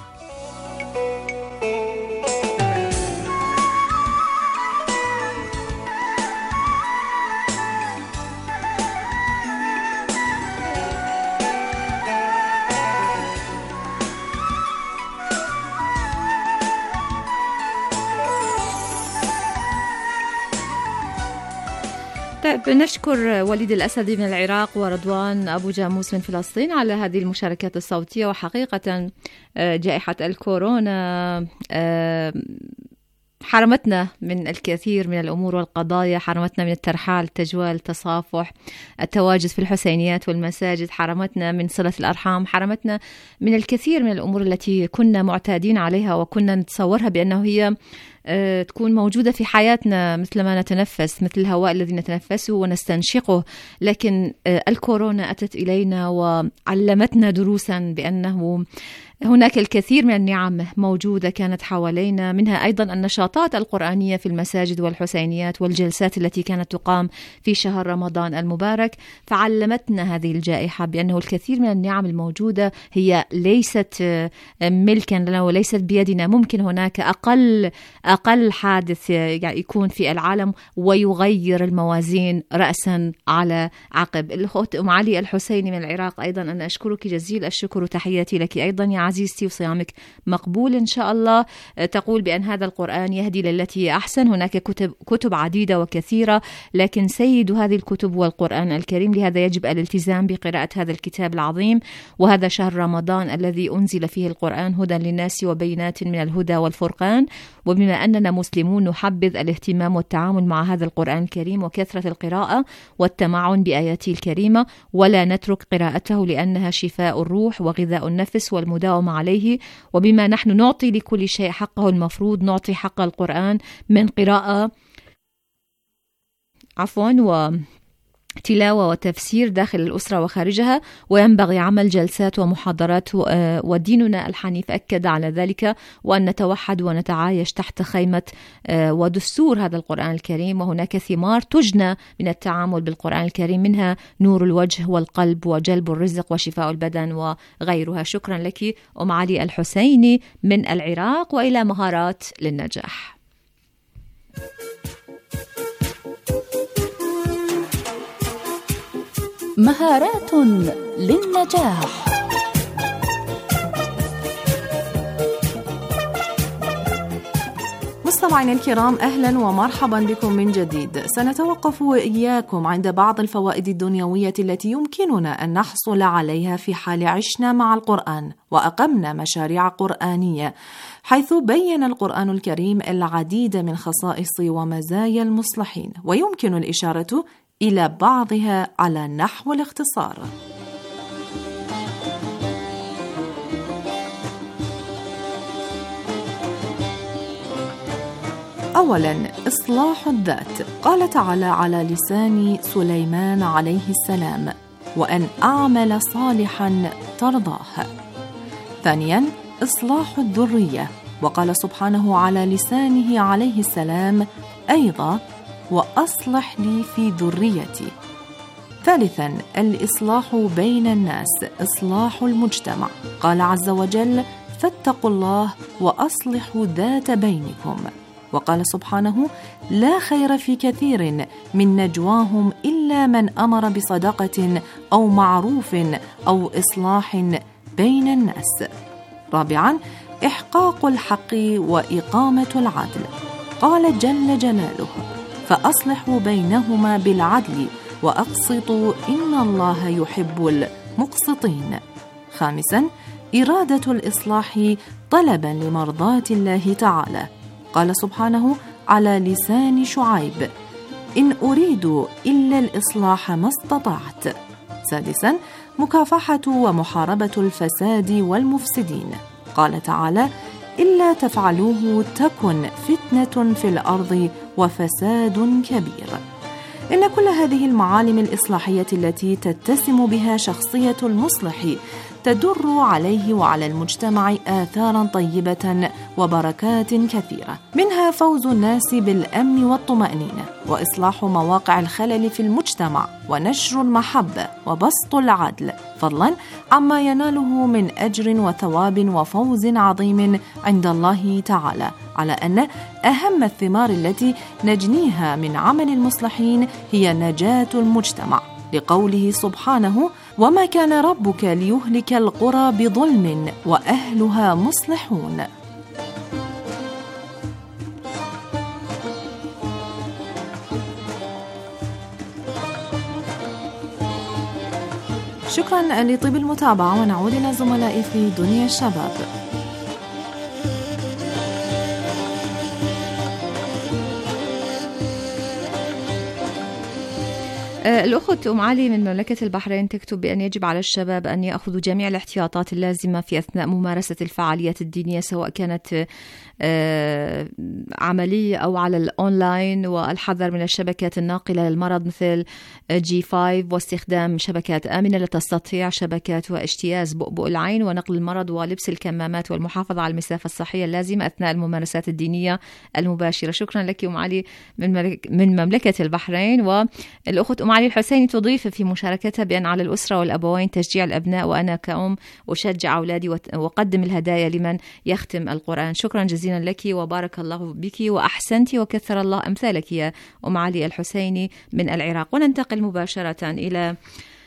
طيب، نشكر وليد الأسدي من العراق ورضوان أبو جاموس من فلسطين على هذه المشاركات الصوتية. وحقيقة جائحة الكورونا حرمتنا من الكثير من الأمور والقضايا، حرمتنا من الترحال، التجوال، التصافح، التواجد في الحسينيات والمساجد، حرمتنا من صلة الأرحام، حرمتنا من الكثير من الأمور التي كنا معتادين عليها وكنا نتصورها بأنه هي تكون موجودة في حياتنا مثل ما نتنفس، مثل الهواء الذي نتنفسه ونستنشقه. لكن الكورونا أتت إلينا وعلمتنا دروسا بأنه هناك الكثير من النعم موجودة كانت حوالينا، منها أيضا النشاطات القرآنية في المساجد والحسينيات والجلسات التي كانت تقام في شهر رمضان المبارك. فعلمتنا هذه الجائحة بأنه الكثير من النعم الموجودة هي ليست ملكا لنا وليست بيدنا. ممكن هناك أقل أقل حادث يكون في العالم ويغير الموازين رأسا على عقب. الأخت أم علي الحسيني من العراق، أيضا أنا أشكرك جزيل الشكر وتحياتي لك أيضا يا عزيزتي، وصيامك مقبول إن شاء الله. تقول بأن هذا القرآن يهدي للتي هي أحسن. هناك كتب, كتب عديدة وكثيرة، لكن سيد هذه الكتب هو القرآن الكريم. لهذا يجب الالتزام بقراءة هذا الكتاب العظيم. وهذا شهر رمضان الذي أنزل فيه القرآن هدى للناس وبينات من الهدى والفرقان. وبما أننا مسلمون نحبذ الاهتمام والتعامل مع هذا القرآن الكريم وكثرة القراءة والتمعن بآياته الكريمة، ولا نترك قراءته لأنها شفاء الروح وغذاء النفس والمداومة عليه. وبما نحن نعطي لكل شيء حقه المفروض نعطي حق القرآن من قراءة عفوا و تلاوة وتفسير داخل الأسرة وخارجها، وينبغي عمل جلسات ومحاضرات. وديننا الحنيف أكد على ذلك، وأن نتوحد ونتعايش تحت خيمة ودستور هذا القرآن الكريم. وهناك ثمار تجنى من التعامل بالقرآن الكريم، منها نور الوجه والقلب وجلب الرزق وشفاء البدن وغيرها. شكرا لك أم علي الحسيني من العراق، وإلى مهارات للنجاح. مهارات للنجاح. مستمعينا الكرام، أهلا ومرحبا بكم من جديد. سنتوقف وإياكم عند بعض الفوائد الدنيوية التي يمكننا أن نحصل عليها في حال عشنا مع القرآن وأقمنا مشاريع قرآنية، حيث بين القرآن الكريم العديد من خصائص ومزايا المصلحين، ويمكن الإشارة إلى بعضها على نحو الاختصار. أولاً، إصلاح الذات. قال تعالى على لسان سليمان عليه السلام: وأن أعمل صالحاً ترضاه. ثانياً، إصلاح الذرية. وقال سبحانه على لسانه عليه السلام أيضاً: وأصلح لي في ذريتي. ثالثاً، الإصلاح بين الناس، إصلاح المجتمع. قال عز وجل: فاتقوا الله وأصلحوا ذات بينكم. وقال سبحانه: لا خير في كثير من نجواهم إلا إلا من أمر بصدقة أو معروف أو إصلاح بين الناس. رابعا، إحقاق الحق وإقامة العدل. قال جل جلاله: فأصلحوا بينهما بالعدل وأقسطوا إن الله يحب المقسطين. خامسا، إرادة الإصلاح طلبا لمرضاة الله تعالى. قال سبحانه على لسان شعيب: إن أريد إلا الإصلاح ما استطعت. سادسا، مكافحة ومحاربة الفساد والمفسدين. قال تعالى: إلا تفعلوه تكن فتنة في الأرض وفساد كبير. إن كل هذه المعالم الإصلاحية التي تتسم بها شخصية المصلح تدر عليه وعلى المجتمع آثارا طيبة وبركات كثيرة، منها فوز الناس بالأمن والطمأنينة، وإصلاح مواقع الخلل في المجتمع، ونشر المحبة، وبسط العدل، فضلا عما يناله من أجر وثواب وفوز عظيم عند الله تعالى، على أن أهم الثمار التي نجنيها من عمل المصلحين هي نجاة المجتمع، لقوله سبحانه: وما كان ربك ليهلك القرى بظلم وأهلها مصلحون. شكرا لطيب المتابعة، ونعود إلى زملائي في دنيا الشباب. الأخت أم علي من مملكة البحرين تكتب بأن يجب على الشباب أن يأخذوا جميع الاحتياطات اللازمة في أثناء ممارسة الفعاليات الدينية، سواء كانت عملية أو على الأونلاين، والحذر من الشبكات الناقلة للمرض مثل جي خمسة، واستخدام شبكات آمنة لا تستطيع شبكات واجتياز بؤبؤ العين، ونقل المرض، ولبس الكمامات، والمحافظة على المسافة الصحية اللازمة أثناء الممارسات الدينية المباشرة. شكرا لك أم علي من مملكة البحرين. والأخت أم علي الحسيني تضيف في مشاركتها بأن على الأسرة والأبوين تشجيع الأبناء، وأنا كأم أشجع أولادي وأقدم الهدايا لمن يختم القرآن. شكرا جزيلا لك وبارك الله بك وأحسنت وكثر الله أمثالك يا أم علي الحسيني من العراق. وننتقل مباشرة إلى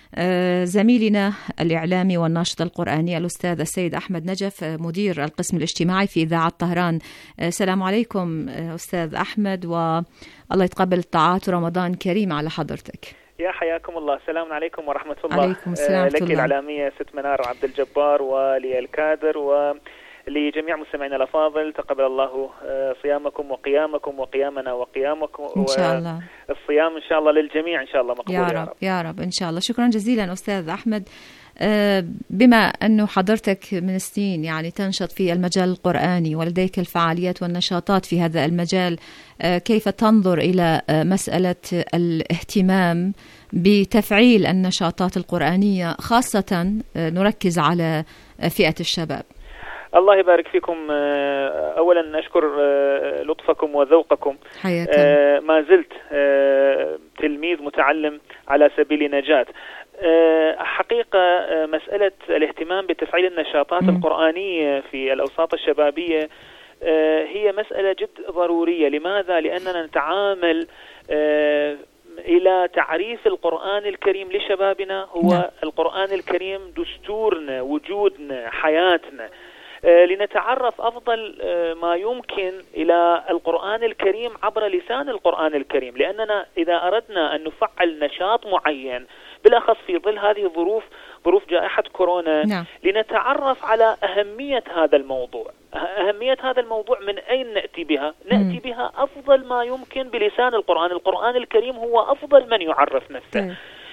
زميلنا الإعلامي والناشط القرآني الأستاذ السيد أحمد نجف، مدير القسم الاجتماعي في إذاعة طهران. السلام عليكم أستاذ أحمد، والله يتقبل الطاعات، ورمضان كريم على حضرتك. يا حياكم الله. السلام عليكم ورحمة الله. عليكم السلام. لك الإعلامية ست منار عبد الجبار، وللكادر، ولجميع مستمعينا الأفاضل. تقبل الله صيامكم وقيامكم وقيامنا وقيامكم إن شاء الله. الصيام إن شاء الله للجميع إن شاء الله مقبول يا رب, يا رب يا رب إن شاء الله. شكرا جزيلا أستاذ أحمد. بما أنه حضرتك من سنين يعني تنشط في المجال القرآني ولديك الفعاليات والنشاطات في هذا المجال، كيف تنظر إلى مسألة الاهتمام بتفعيل النشاطات القرآنية، خاصة نركز على فئة الشباب؟ الله يبارك فيكم. أولا أشكر لطفكم وذوقكم. حياكم. ما زلت تلميذ متعلم على سبيل نجاة. حقيقة مسألة الاهتمام بتفعيل النشاطات م. القرآنية في الأوساط الشبابية هي مسألة جد ضرورية. لماذا؟ لأننا نتعامل إلى تعريف القرآن الكريم لشبابنا. هو م. القرآن الكريم دستورنا، وجودنا، حياتنا. لنتعرف أفضل ما يمكن إلى القرآن الكريم عبر لسان القرآن الكريم، لأننا إذا أردنا أن نفعل نشاط معين بالأخص في ظل هذه الظروف، ظروف جائحة كورونا، نعم. لنتعرف على أهمية هذا الموضوع. أهمية هذا الموضوع من أين نأتي بها؟ نأتي بها أفضل ما يمكن بلسان القرآن. القرآن الكريم هو أفضل من يعرف نفسه.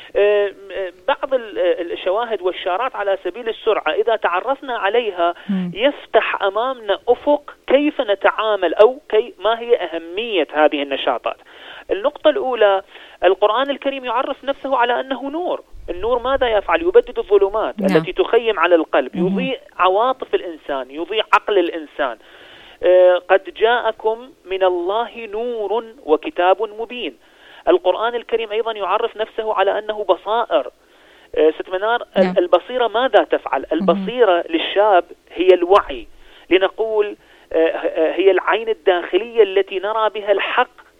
بعض الشواهد والشارات على سبيل السرعة إذا تعرفنا عليها يفتح أمامنا أفق كيف نتعامل، أو كي ما هي أهمية هذه النشاطات. النقطة الأولى، القرآن الكريم يعرف نفسه على أنه نور. النور ماذا يفعل؟ يبدد الظلمات نعم. التي تخيم على القلب، يضيء عواطف الإنسان، يضيء عقل الإنسان. قد جاءكم من الله نور وكتاب مبين. القرآن الكريم أيضا يعرف نفسه على أنه بصائر. ست منار، نعم. البصيرة ماذا تفعل؟ البصيرة للشاب هي الوعي، لنقول هي العين الداخلية التي نرى بها الحق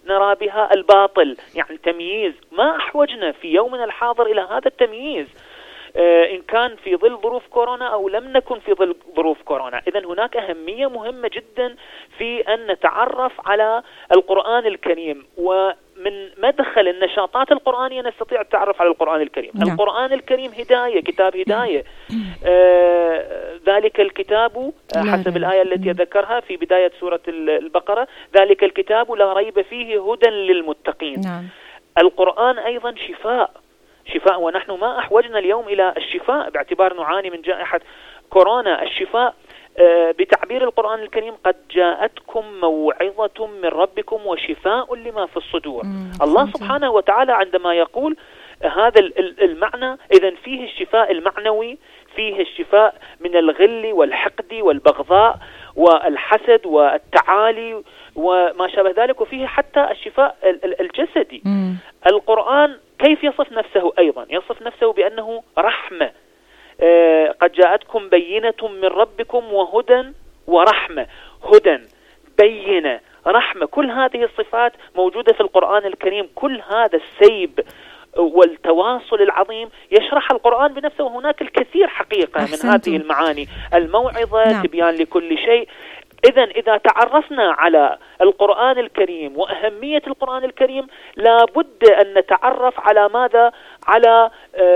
نرى بها الباطل، يعني تمييز. ما أحوجنا في يومنا الحاضر إلى هذا التمييز إن كان في ظل ظروف كورونا أو لم نكن في ظل ظروف كورونا. إذن هناك أهمية مهمة جدا في أن نتعرف على القرآن الكريم، ومن مدخل النشاطات القرآنية نستطيع التعرف على القرآن الكريم. نعم. القرآن الكريم هداية، كتاب هداية. آه ذلك الكتاب حسب الآية التي أذكرها في بداية سورة البقرة، ذلك الكتاب لا ريب فيه هدى للمتقين. نعم. القرآن أيضا شفاء شفاء ونحن ما أحوجنا اليوم إلى الشفاء باعتبار نعاني من جائحة كورونا. الشفاء بتعبير القرآن الكريم قد جاءتكم موعظة من ربكم وشفاء لما في الصدور. الله سبحانه وتعالى عندما يقول هذا المعنى إذن فيه الشفاء المعنوي، فيه الشفاء من الغل والحقد والبغضاء والحسد والتعالي وما شابه ذلك، وفيه حتى الشفاء الجسدي. مم. القرآن كيف يصف نفسه أيضا؟ يصف نفسه بأنه رحمة. آه قد جاءتكم بينة من ربكم وهدى ورحمة. هدى، بينة، رحمة، كل هذه الصفات موجودة في القرآن الكريم. كل هذا السيب والتواصل العظيم يشرح القرآن بنفسه، وهناك الكثير حقيقة من هذه المعاني. الموعظة، نعم. تبيان لكل شيء. إذن إذا تعرفنا على القرآن الكريم وأهمية القرآن الكريم لابد أن نتعرف على ماذا؟ على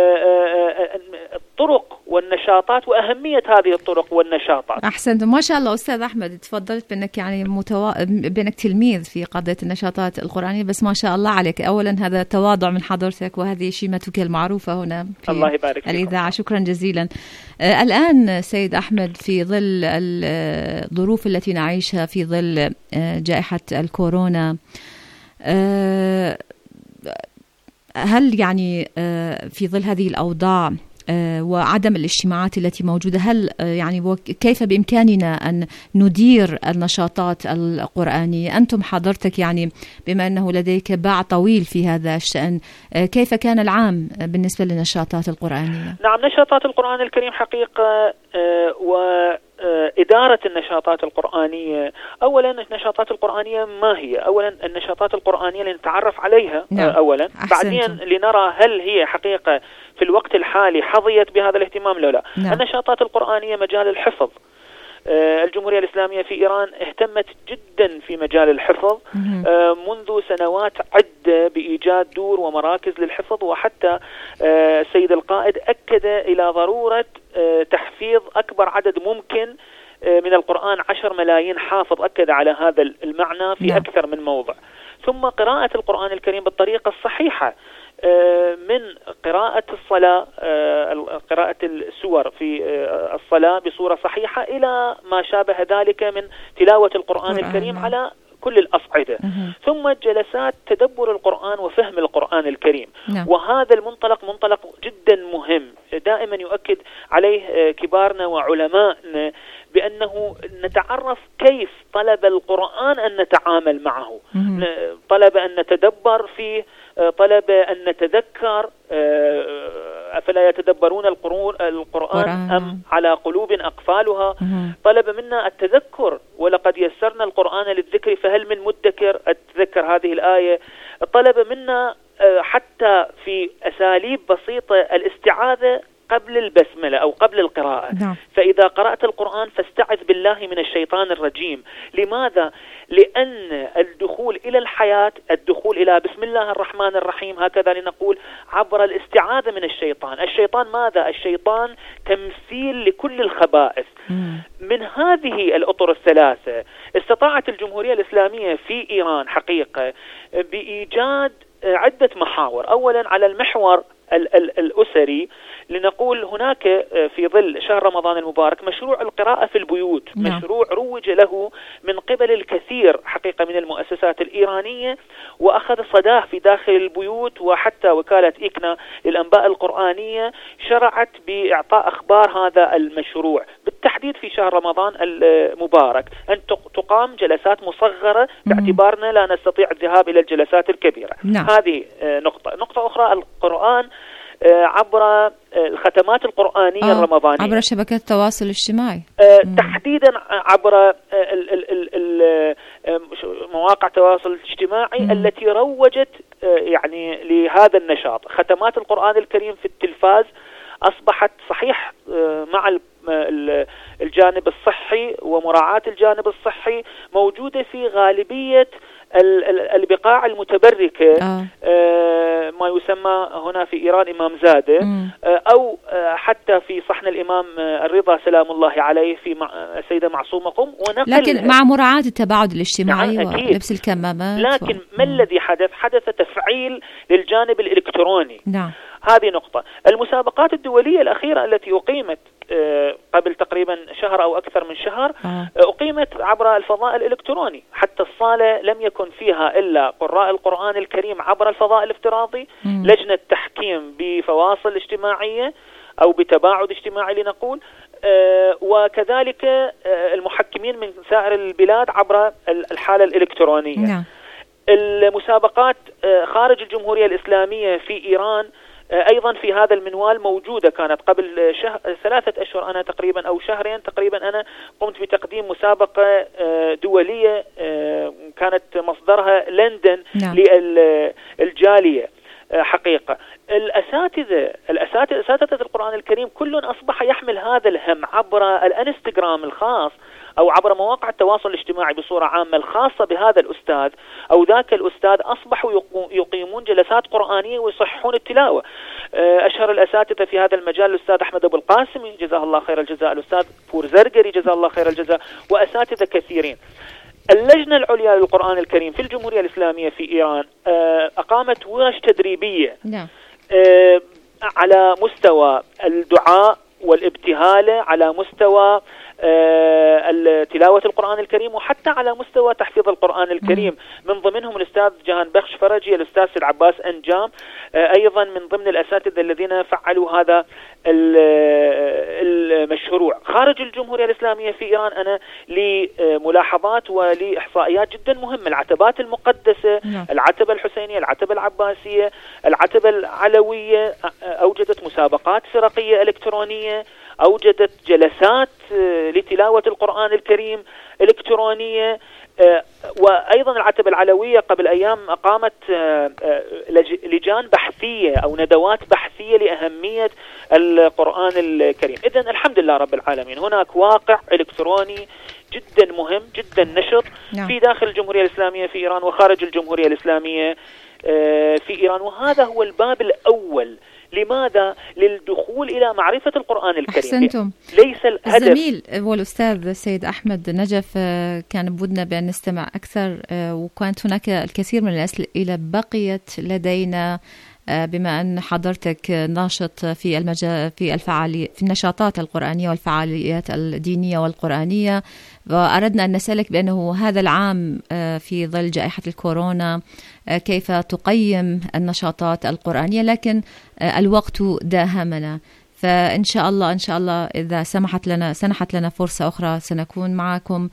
الطرق والنشاطات وأهمية هذه الطرق والنشاطات. أحسنت، ما شاء الله أستاذ أحمد، تفضلت بأنك يعني متوا... بأنك تلميذ في قضية النشاطات القرآنية، بس ما شاء الله عليك. أولا هذا تواضع من حضرتك، وهذه شيمتك المعروفة هنا في الله يبارك الإذاعة. شكرا جزيلا. آه الآن سيد أحمد، في ظل الظروف التي نعيشها في ظل آه جائحة الكورونا، آه هل يعني في ظل هذه الأوضاع وعدم الاجتماعات التي موجودة، هل يعني كيف بإمكاننا أن ندير النشاطات القرآنية؟ أنتم حضرتك يعني بما أنه لديك باع طويل في هذا الشأن، كيف كان العام بالنسبة للنشاطات القرآنية؟ نعم، نشاطات القرآن الكريم حقيقة وإدارة النشاطات القرآنية. أولا النشاطات القرآنية ما هي؟ أولا النشاطات القرآنية لنتعرف عليها. نعم. أولا بعدين لنرى هل هي حقيقة في الوقت الحالي حظيت بهذا الاهتمام لو لا. نعم. النشاطات القرآنية مجال الحفظ. الجمهورية الإسلامية في إيران اهتمت جدا في مجال الحفظ منذ سنوات عدة بإيجاد دور ومراكز للحفظ، وحتى السيد القائد أكد إلى ضرورة تحفيظ أكبر عدد ممكن من القرآن. عشر ملايين حافظ أكد على هذا المعنى في أكثر من موضع. ثم قراءة القرآن الكريم بالطريقة الصحيحة، من قراءة الصلاة، قراءة السور في الصلاة بصورة صحيحة، إلى ما شابه ذلك من تلاوة القرآن الكريم على كل الأصعدة. ثم جلسات تدبر القرآن وفهم القرآن الكريم. وهذا المنطلق منطلق جدا مهم دائما يؤكد عليه كبارنا وعلماءنا، بأنه نتعرف كيف طلب القرآن أن نتعامل معه. طلب أن نتدبر فيه، طلب أن نتذكر. أفلا يتدبرون القرآن أم على قلوب أقفالها. طلب منا التذكر، ولقد يسرنا القرآن للذكر فهل من مدكر. أتذكر هذه الآية. طلب منا حتى في أساليب بسيطة الاستعاذة قبل البسملة أو قبل القراءة. نعم. فإذا قرأت القرآن فاستعذ بالله من الشيطان الرجيم. لماذا؟ لأن الدخول إلى الحياة، الدخول إلى بسم الله الرحمن الرحيم هكذا لنقول، عبر الاستعاذة من الشيطان. الشيطان ماذا؟ الشيطان تمثيل لكل الخبائث. مم. من هذه الأطر الثلاثة استطاعت الجمهورية الإسلامية في إيران حقيقة بإيجاد عدة محاور. أولا على المحور ال- ال- الأسري لنقول هناك في ظل شهر رمضان المبارك مشروع القراءة في البيوت. نعم. مشروع روج له من قبل الكثير حقيقة من المؤسسات الإيرانية، وأخذ صداه في داخل البيوت، وحتى وكالة إكنا للأنباء القرآنية شرعت بإعطاء أخبار هذا المشروع بالتحديد في شهر رمضان المبارك، أن تقام جلسات مصغرة باعتبارنا لا نستطيع الذهاب إلى الجلسات الكبيرة. نعم. هذه نقطة. نقطة أخرى، القرآن عبر الختمات القرآنية آه الرمضانية، عبر شبكات التواصل الاجتماعي، آه تحديدا عبر ال ال ال مواقع التواصل الاجتماعي مم. التي روجت يعني لهذا النشاط. ختمات القرآن الكريم في التلفاز أصبحت صحيح مع الجانب الصحي ومراعاة الجانب الصحي موجودة في غالبية البقاع المتبركة آه. آه ما يسمى هنا في إيران إمام زادة آه أو آه حتى في صحن الإمام الرضا سلام الله عليه في السيدة معصومة قم، لكن مع مراعاة التباعد الاجتماعي يعني ولبس الكمامات. لكن و... ما الذي حدث؟ حدث تفعيل للجانب الإلكتروني. نعم. هذه نقطة. المسابقات الدولية الأخيرة التي أقيمت قبل تقريبا شهر أو أكثر من شهر آه. أقيمت عبر الفضاء الإلكتروني، حتى الصالة لم يكن فيها إلا قراء القرآن الكريم عبر الفضاء الافتراضي، مم. لجنة تحكيم بفواصل اجتماعية أو بتباعد اجتماعي لنقول، آه وكذلك آه المحكمين من سائر البلاد عبر الحالة الإلكترونية. نعم. المسابقات آه خارج الجمهورية الإسلامية في إيران أيضا في هذا المنوال موجودة. كانت قبل شهر ثلاثة أشهر أنا تقريبا أو شهرين تقريبا أنا قمت بتقديم مسابقة دولية كانت مصدرها لندن نعم. للجالية. حقيقة الأساتذة الأساتذة أساتذة القرآن الكريم كل أصبح يحمل هذا الهم عبر الانستغرام الخاص أو عبر مواقع التواصل الاجتماعي بصورة عامة الخاصة بهذا الأستاذ أو ذاك الأستاذ. أصبحوا يقيمون جلسات قرآنية ويصححون التلاوة. أشهر الأساتذة في هذا المجال الأستاذ أحمد أبو القاسم جزاه الله خير الجزاء، الأستاذ فور زرقري جزاه الله خير الجزاء، وأساتذة كثيرين. اللجنة العليا للقرآن الكريم في الجمهورية الإسلامية في إيران أقامت ورش تدريبية على مستوى الدعاء والابتهال، على مستوى تلاوة القرآن الكريم، وحتى على مستوى تحفيظ القرآن الكريم. من ضمنهم الأستاذ جهان بخش فرجي، الأستاذ سيد عباس أنجام، أيضا من ضمن الأساتذة الذين فعلوا هذا المشروع. خارج الجمهورية الإسلامية في إيران أنا لي ملاحظات ولي إحصائيات جدا مهمة. العتبات المقدسة، العتبة الحسينية، العتبة العباسية، العتبة العلوية أوجدت مسابقات فرقية إلكترونية، أوجدت جلسات لتلاوة القرآن الكريم إلكترونية. وأيضا العتبة العلوية قبل أيام أقامت لجان بحثية أو ندوات بحثية لأهمية القرآن الكريم. إذن الحمد لله رب العالمين هناك واقع إلكتروني جدا مهم جدا نشط في داخل الجمهورية الإسلامية في إيران وخارج الجمهورية الإسلامية في إيران، وهذا هو الباب الأول. لماذا؟ للدخول إلى معرفة القرآن الكريم. أحسنتم. ليس الهدف. الزميل والأستاذ السيد أحمد نجف كان بودنا بأن نستمع أكثر، وكانت هناك الكثير من الأسئلة بقيت لدينا بما أن حضرتك ناشط في المجال في الفعالية في النشاطات القرآنية والفعاليات الدينية والقرآنية، وأردنا أن نسألك بأنه هذا العام في ظل جائحة الكورونا كيف تقيم النشاطات القرآنية، لكن الوقت داهمنا، فإن شاء الله إن شاء الله إذا سمحت لنا سنحت لنا فرصة أخرى سنكون معكم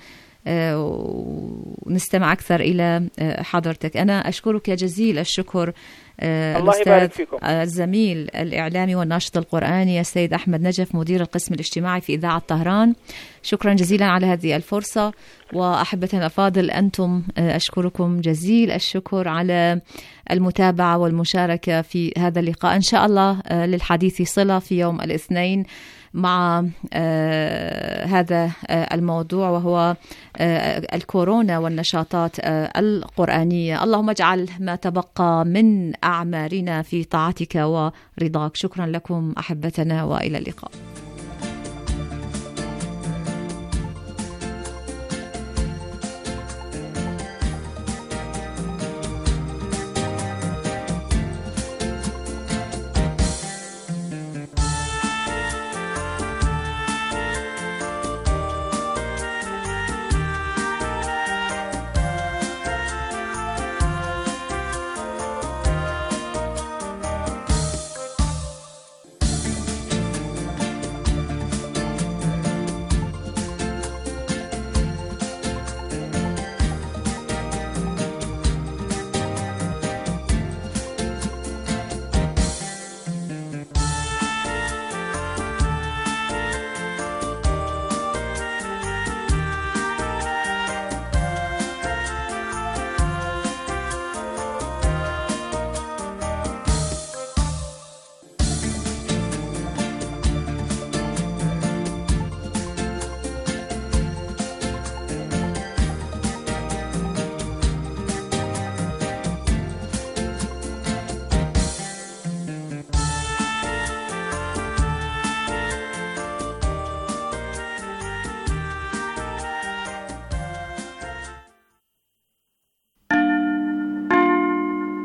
ونستمع أكثر إلى حضرتك. أنا أشكرك جزيل الشكر الأستاذ الزميل الإعلامي والناشط القرآني السيد أحمد نجف مدير القسم الاجتماعي في إذاعة طهران. شكرا جزيلا على هذه الفرصة. وأحبتنا الأفاضل أنتم أشكركم جزيل الشكر على المتابعة والمشاركة في هذا اللقاء. إن شاء الله للحديث صلة في يوم الاثنين مع آه هذا آه الموضوع وهو آه الكورونا والنشاطات آه القرآنية. اللهم اجعل ما تبقى من أعمارنا في طاعتك ورضاك. شكرا لكم أحبتنا وإلى اللقاء.